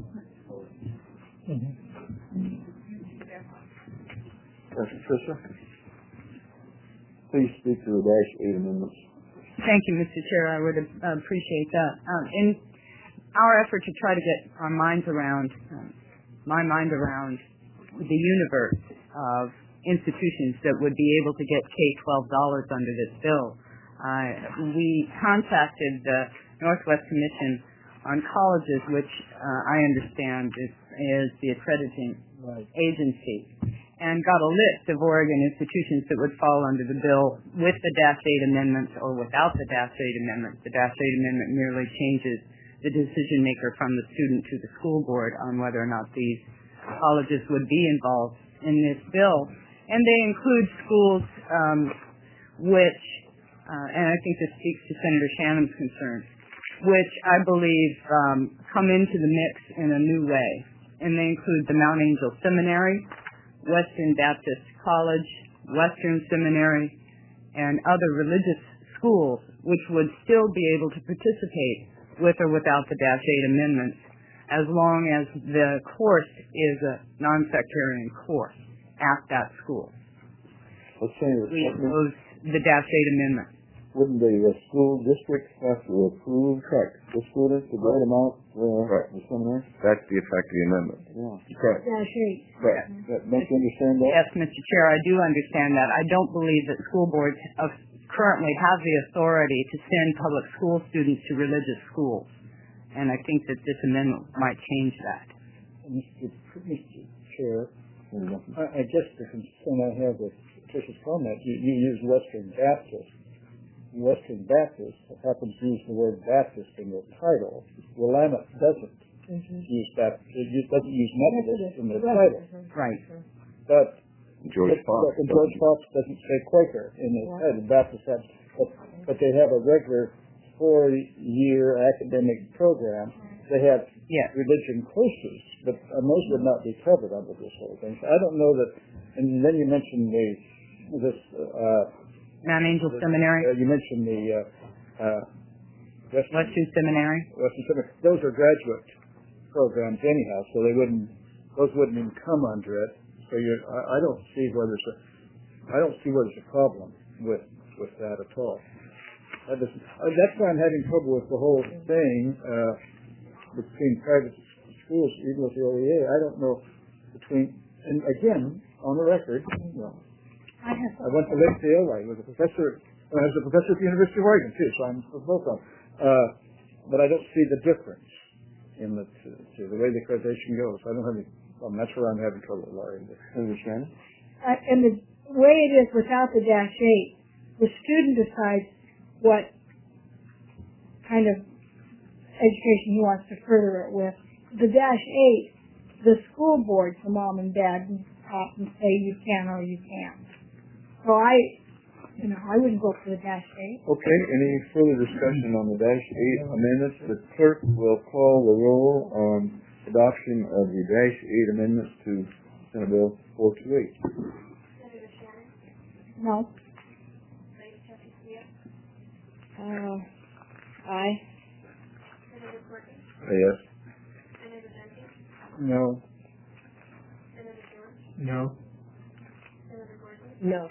Tricia, please speak to the dash 8 amendments. Thank you, Mr. Chair. I would appreciate that. In our effort to try to get our minds around, my mind around the universe of institutions that would be able to get K-12 dollars under this bill, we contacted the Northwest Commission on Colleges, which I understand is the accrediting agency, and got a list of Oregon institutions that would fall under the bill with the Dash 8 amendment or without the Dash 8 amendment. The Dash 8 amendment merely changes the decision maker from the student to the school board on whether or not these colleges would be involved in this bill. And they include schools which and I think this speaks to Senator Shannon's concerns, which I believe come into the mix in a new way. And they include the Mount Angel Seminary, Western Baptist College, Western Seminary, and other religious schools, which would still be able to participate with or without the Dash 8 amendments, as long as the course is a non-sectarian course at that school. Let's say We oppose the Dash 8 amendment. Wouldn't the school district have to approve the students to go them out the seminary? That's the effect of the amendment. Yeah. Correct. Dash 8. Right. Don't you understand that? Yes, Mr. Chair, I do understand that. I don't believe that school boards currently have the authority to send public school students to religious schools. And I think that this amendment might change that. Mr. Chair, I guess the concern I have with Trish's comment, you use Western Baptist. Western Baptist happens to use the word Baptist in the title. Willamette doesn't use Baptist. It doesn't use Methodist in the title. Right. But George Fox doesn't say Quaker in the title. Baptist has, but they have a regular 4-year academic program. They have religion courses, but most would not be covered under this whole thing. So I don't know that. And then you mentioned this. Mount Angel Seminary. You mentioned the Western Seminary. Western Seminary. Those are graduate programs anyhow, so those wouldn't even come under it. So I don't see where there's a problem with that at all. That's why I'm having trouble with the whole thing between private schools, even with the OEA. I don't know and again, on the record, I went to Lake Dale. I was a professor. I was a professor at the University of Oregon too, so I'm both of them. But I don't see the difference in the way the accreditation goes. I don't have any problem. That's where I'm having trouble, Laurie. Understand? And the way it is without the Dash 8, the student decides what kind of education he wants to further it with. The Dash 8, the school board for mom and dad often say you can or you can't. So I wouldn't go for the Dash 8. Okay, any further discussion on the Dash 8 amendments? The clerk will call the roll on adoption of the Dash 8 amendments to Senate Bill 428. Senator Shannon? No. Aye. Senator Courtney? Yes. Senator Duncan? No. Senator George? No. Senator Gordon? No.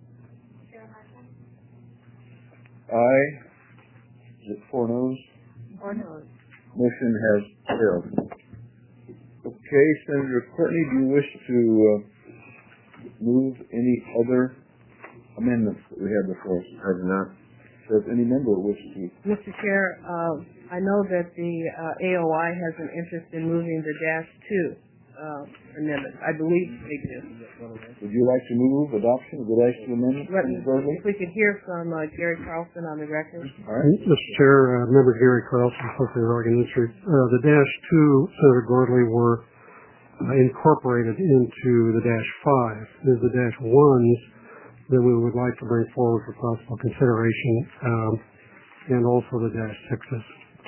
Aye. Is it 4 noes? 4 noes. Motion has failed. Okay, Senator Courtney, do you wish to move any other amendments that we have before us? I do not. Does any member wish to? Mr. Chair, I know that the AOI has an interest in moving the Dash 2 amendment. I believe they do. Would you like to move adoption of the Dash 2 amendment? If we could hear from Gary Carlson on the record. All right. Mr. Chair, Member Gary Carlson, Associate Oregon Industry. The Dash 2, Senator Gordley, were incorporated into the Dash 5. There's the Dash 1s that we would like to bring forward for possible consideration, and also the Dash 6s.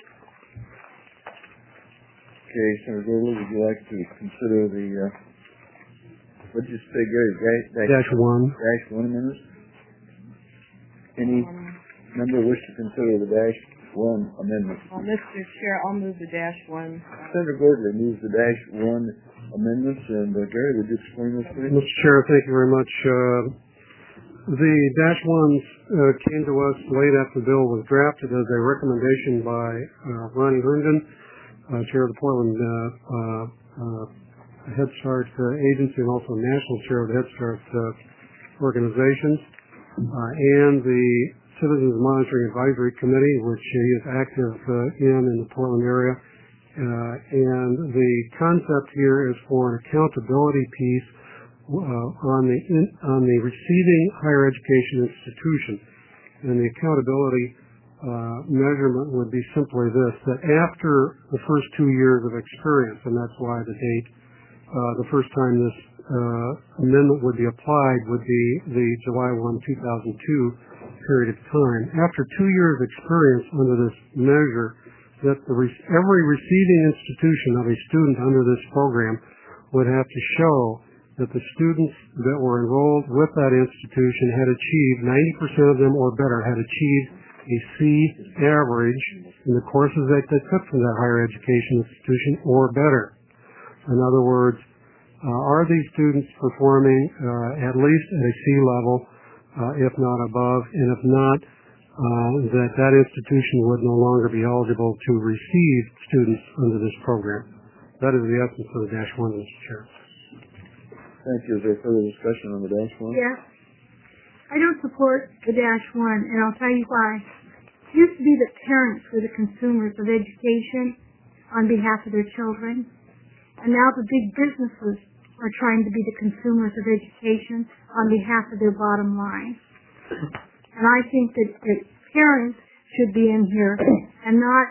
Okay, Senator Gordley, would you like to consider the, what did you say, Gary? Dash 1. Dash 1 amendments? Any member wish to consider the Dash 1 amendment? Mr. Chair, I'll move the Dash 1. Senator Gordley moves the Dash 1 amendments, and Gary, would you explain this, please? Mr. Chair, thank you very much. The Dash 1s came to us late after the bill was drafted as a recommendation by Ronnie Herndon, Chair of the Portland Head Start Agency, and also National Chair of the Head Start organizations, and the Citizens Monitoring Advisory Committee, which he is active in the Portland area. And the concept here is for an accountability piece on the receiving higher education institution. And the accountability measurement would be simply this, that after the first 2 years of experience, and that's why the date, the first time this amendment would be applied would be the July 1, 2002, period of time. After 2 years experience under this measure, that every receiving institution of a student under this program would have to show that the students that were enrolled with that institution had achieved, 90% of them or better, had achieved a C average in the courses that they took from that higher education institution or better. In other words, are these students performing at least at a C level, if not above, and if not, that institution would no longer be eligible to receive students under this program. That is the essence of the Dash 1, Mr. Chair. Thank you. Is there further discussion on the Dash 1? Yeah. I don't support the Dash 1, and I'll tell you why. It used to be that parents were the consumers of education on behalf of their children, and now the big businesses are trying to be the consumers of education on behalf of their bottom line. And I think that parents should be in here and not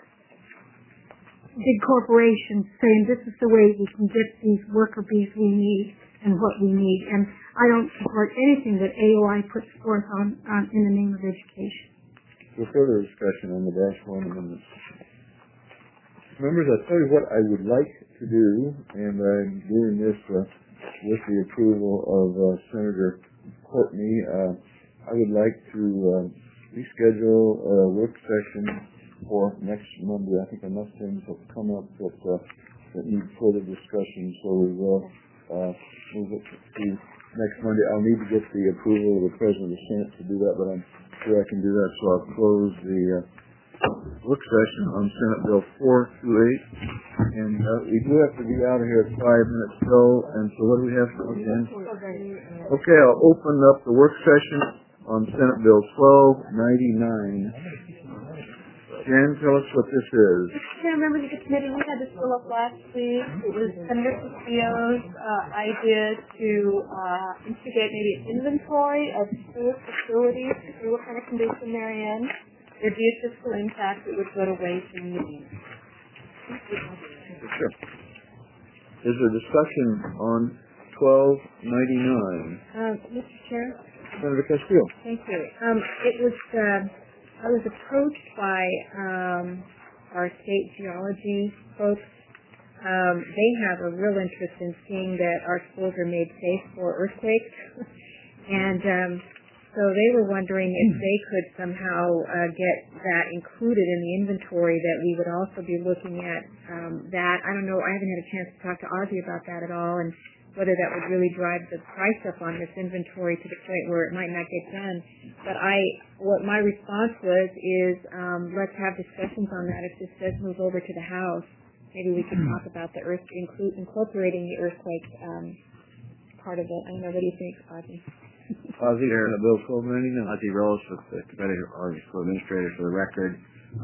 big corporations saying this is the way we can get these worker bees we need and what we need. And I don't support anything that AOI puts forth on in the name of education. So further discussion on the Dash 1 amendments. Members, I'll tell you what I would like to do, and I'm doing this with the approval of Senator Courtney. I would like to reschedule a work session for next Monday. I think enough things have come up that need further discussion, so we will move it to next Monday. I'll need to get the approval of the President of the Senate to do that, but I'm sure I can do that, so I'll close the work session on Senate Bill 428, and we do have to be out of here at 5 minutes till, and so what do we have to do again? Okay, I'll open up the work session on Senate Bill 1299. Jan, tell us what this is. Mr. Chair, members of the committee, we had this bill up last week. It was Senator Castillo's idea to instigate maybe an inventory of school facilities to see what kind of condition they're in. There'd be a fiscal impact that would go to waste and means. Sure. Is there discussion on 1299? Mr. Chair? Senator Castillo. Thank you. I was approached by our state geology folks. They have a real interest in seeing that our schools are made safe for earthquakes. And so they were wondering if they could somehow get that included in the inventory, that we would also be looking at that. I don't know. I haven't had a chance to talk to Ozzy about that at all, and whether that would really drive the price up on this inventory to the point where it might not get done. But what my response was is, let's have discussions on that. If this does move over to the House, maybe we can talk about the incorporating the earthquake part of it. I don't know. What do you think, Ozzy? Ozzy, Bill 1299. Ozzy Rose with the Competitive Oregon School Administrator. For the record,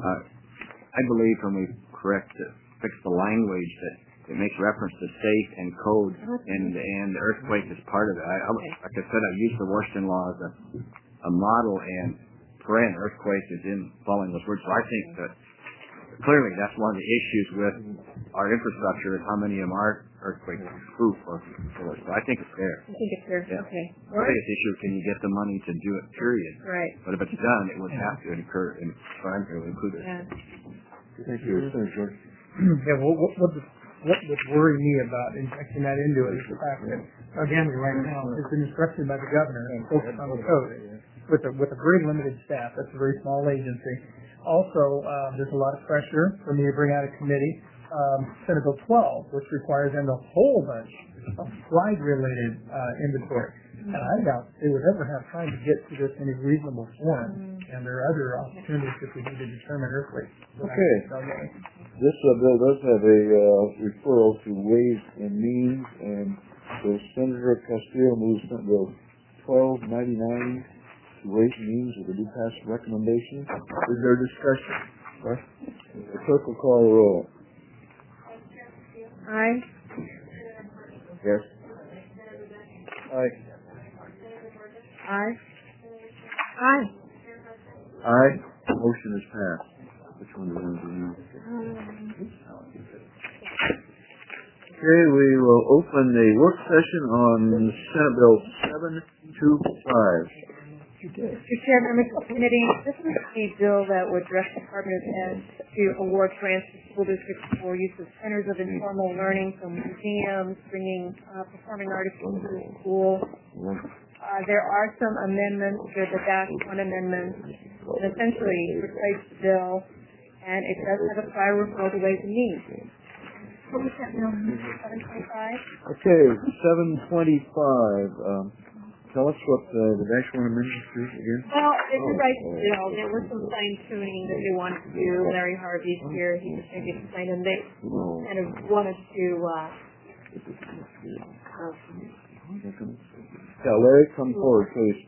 I believe when we fix the language that it makes reference to safe and code, and the earthquake is part of it. Like I said, I've used the Washington law as a model, and an earthquake is in following those words. So I think that clearly that's one of the issues with our infrastructure is how many of them are earthquake proof. So I think it's fair. I think it's fair. Yeah. Okay. The biggest issue is, can you get the money to do it, period. Right. But if it's done, it would have to include it. Yeah. Thank you. Senator George. Yeah, what would worry me about injecting that into it is the fact that, again, right now, it's been instructed by the governor and focused on the code with a very limited staff. That's a very small agency. Also, there's a lot of pressure for me to bring out a committee, Senate Bill 12, which requires them a whole bunch of slide-related inventory. And I doubt they would ever have time to get to this in a reasonable form. And there are other opportunities if we need to determine earthquakes. Okay. This bill does have a referral to Ways and Means, and so Senator Castillo moves Senate Bill 1299 to Ways and Means with a do pass recommendation. Is there discussion? Right? The clerk will call the roll. Aye. Yes. Aye. Aye. Aye. Aye. Motion is passed. Which one do we want to do? Okay, we will open the work session on Senate Bill 725. Mr. Chair, members of the committee, this is a bill that would direct the Department of Ed to award grants to school districts for use of centers of informal learning, from museums, bringing performing artists into the school. There are some amendments to the -1 amendment that essentially replace the bill, and it does have a prior referral to Ways and Means. What was that bill, 725? Okay, 725. Tell us what the -1 amendment is again. Well, it's a right bill. There was some fine-tuning that they wanted to do. Larry Harvey's here. He was going to explain, and they kind of wanted to... Larry, come forward, please.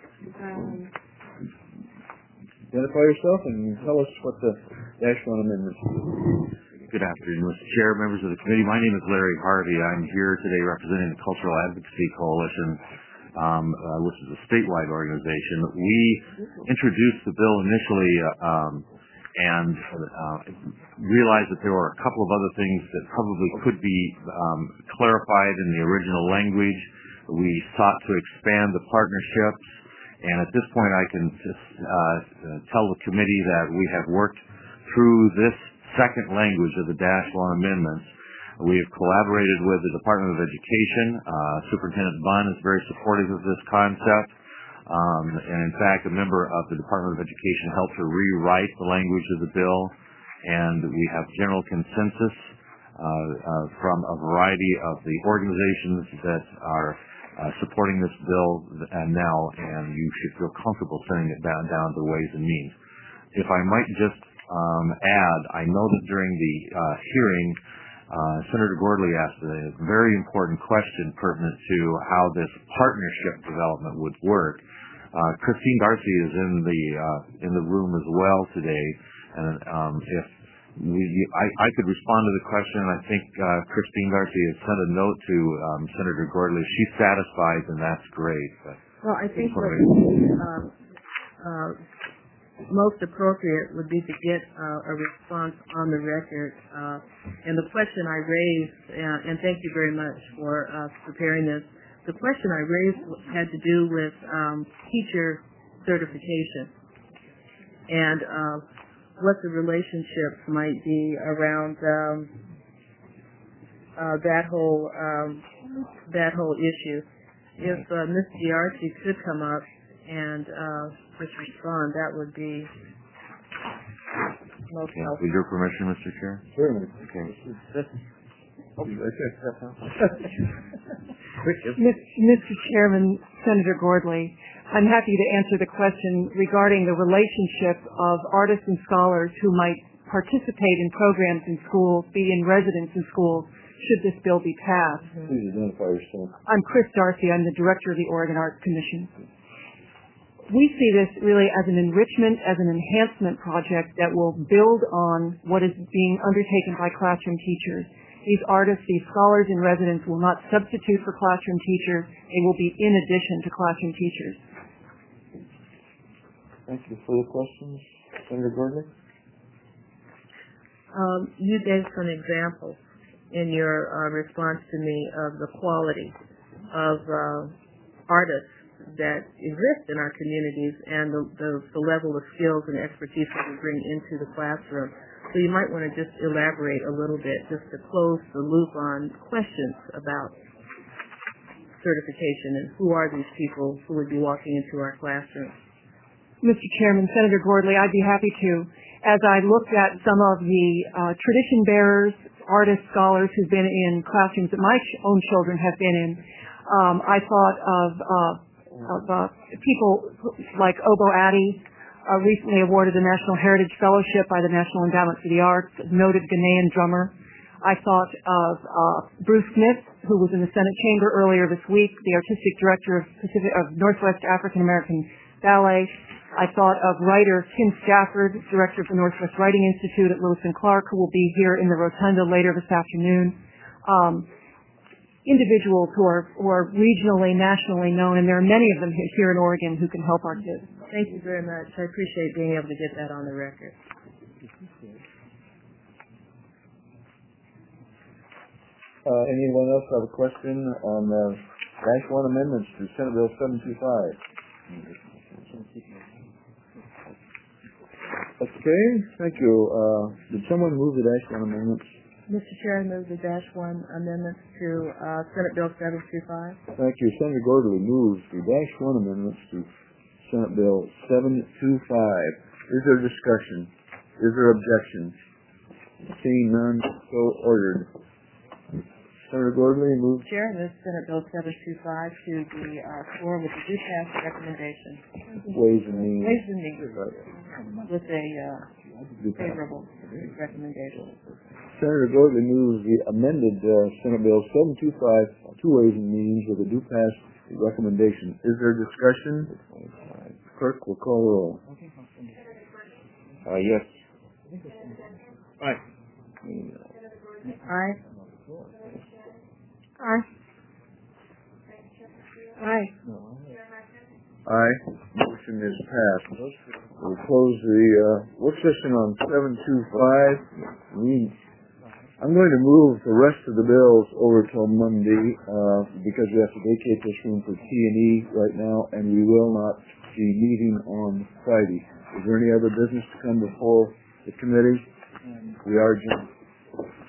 Identify yourself and tell us what the -1 amendment is. Good afternoon, Mr. Chair, members of the committee. My name is Larry Harvey. I'm here today representing the Cultural Advocacy Coalition, which is a statewide organization. We introduced the bill initially and realized that there were a couple of other things that probably could be clarified in the original language. We sought to expand the partnerships, and at this point I can just tell the committee that we have worked through this second language of the -1 amendments. We have collaborated with the Department of Education. Superintendent Bunn is very supportive of this concept. And in fact, a member of the Department of Education helped to rewrite the language of the bill. And we have general consensus from a variety of the organizations that are supporting this bill now, and you should feel comfortable sending it down to Ways and Means. If I might just add, I know that during the hearing, Senator Gordley asked a very important question pertinent to how this partnership development would work. Christine Darcy is in the room as well today, and if I could respond to the question. I think Christine Darcy has sent a note to Senator Gordley. She's satisfied, and that's great. Well, I think what most appropriate would be to get a response on the record. And the question I raised, and thank you very much for preparing this, the question I raised had to do with teacher certification and what the relationships might be around that whole issue. If Ms. D'Arcy could come up and just respond, that would be most helpful. With your permission, Mr. Chair? Certainly. Okay. Mr. Chairman, Senator Gordley, I'm happy to answer the question regarding the relationship of artists and scholars who might participate in programs in schools, be in residence in schools, should this bill be passed. Please identify yourself. I'm Chris Darcy. I'm the director of the Oregon Arts Commission. We see this really as an enrichment, as an enhancement project that will build on what is being undertaken by classroom teachers. These artists, these scholars in residence will not substitute for classroom teachers. They will be in addition to classroom teachers. Thank you. Further questions? Senator Gordley? You gave some examples in your response to me of the quality of artists that exist in our communities and the level of skills and expertise that we bring into the classroom. So you might want to just elaborate a little bit just to close the loop on questions about certification and who are these people who would be walking into our classrooms. Mr. Chairman, Senator Gordley, I'd be happy to. As I looked at some of the tradition bearers, artists, scholars who've been in classrooms that my own children have been in, I thought of people like Obo Addy, recently awarded the National Heritage Fellowship by the National Endowment for the Arts, noted Ghanaian drummer. I thought of Bruce Smith, who was in the Senate chamber earlier this week, the artistic director of Northwest African American Ballet. I thought of writer Tim Stafford, director of the Northwest Writing Institute at Lewis and Clark, who will be here in the rotunda later this afternoon. Individuals who are regionally, nationally known, and there are many of them here in Oregon who can help our kids. Thank you very much. I appreciate being able to get that on the record. Anyone else have a question on the -1 amendments to Senate Bill 725? Okay, thank you. Did someone move the Dash 1 amendments? Mr. Chair, I move the Dash 1 amendments to Senate Bill 725. Thank you. Senator Gordley moves the Dash 1 amendments to Senate Bill 725. Is there discussion? Is there objection? Seeing none, so ordered. Senator Gordley moves. Chair, I move Senate Bill 725 to the floor with the due pass recommendation. Ways and Means. Ways and Means. With a favorable recommendation. Senator Gordley moves the amended Senate Bill 725 to Ways and Means with a due pass recommendation. Is there discussion? Clerk will call the roll. Yes. Aye. Aye. Aye. Aye. Aye. Motion is passed. We'll close the work session on 725. I'm going to move the rest of the bills over till Monday because we have to vacate this room for T&E right now, and we will not be meeting on Friday. Is there any other business to come before the committee? We are adjourned.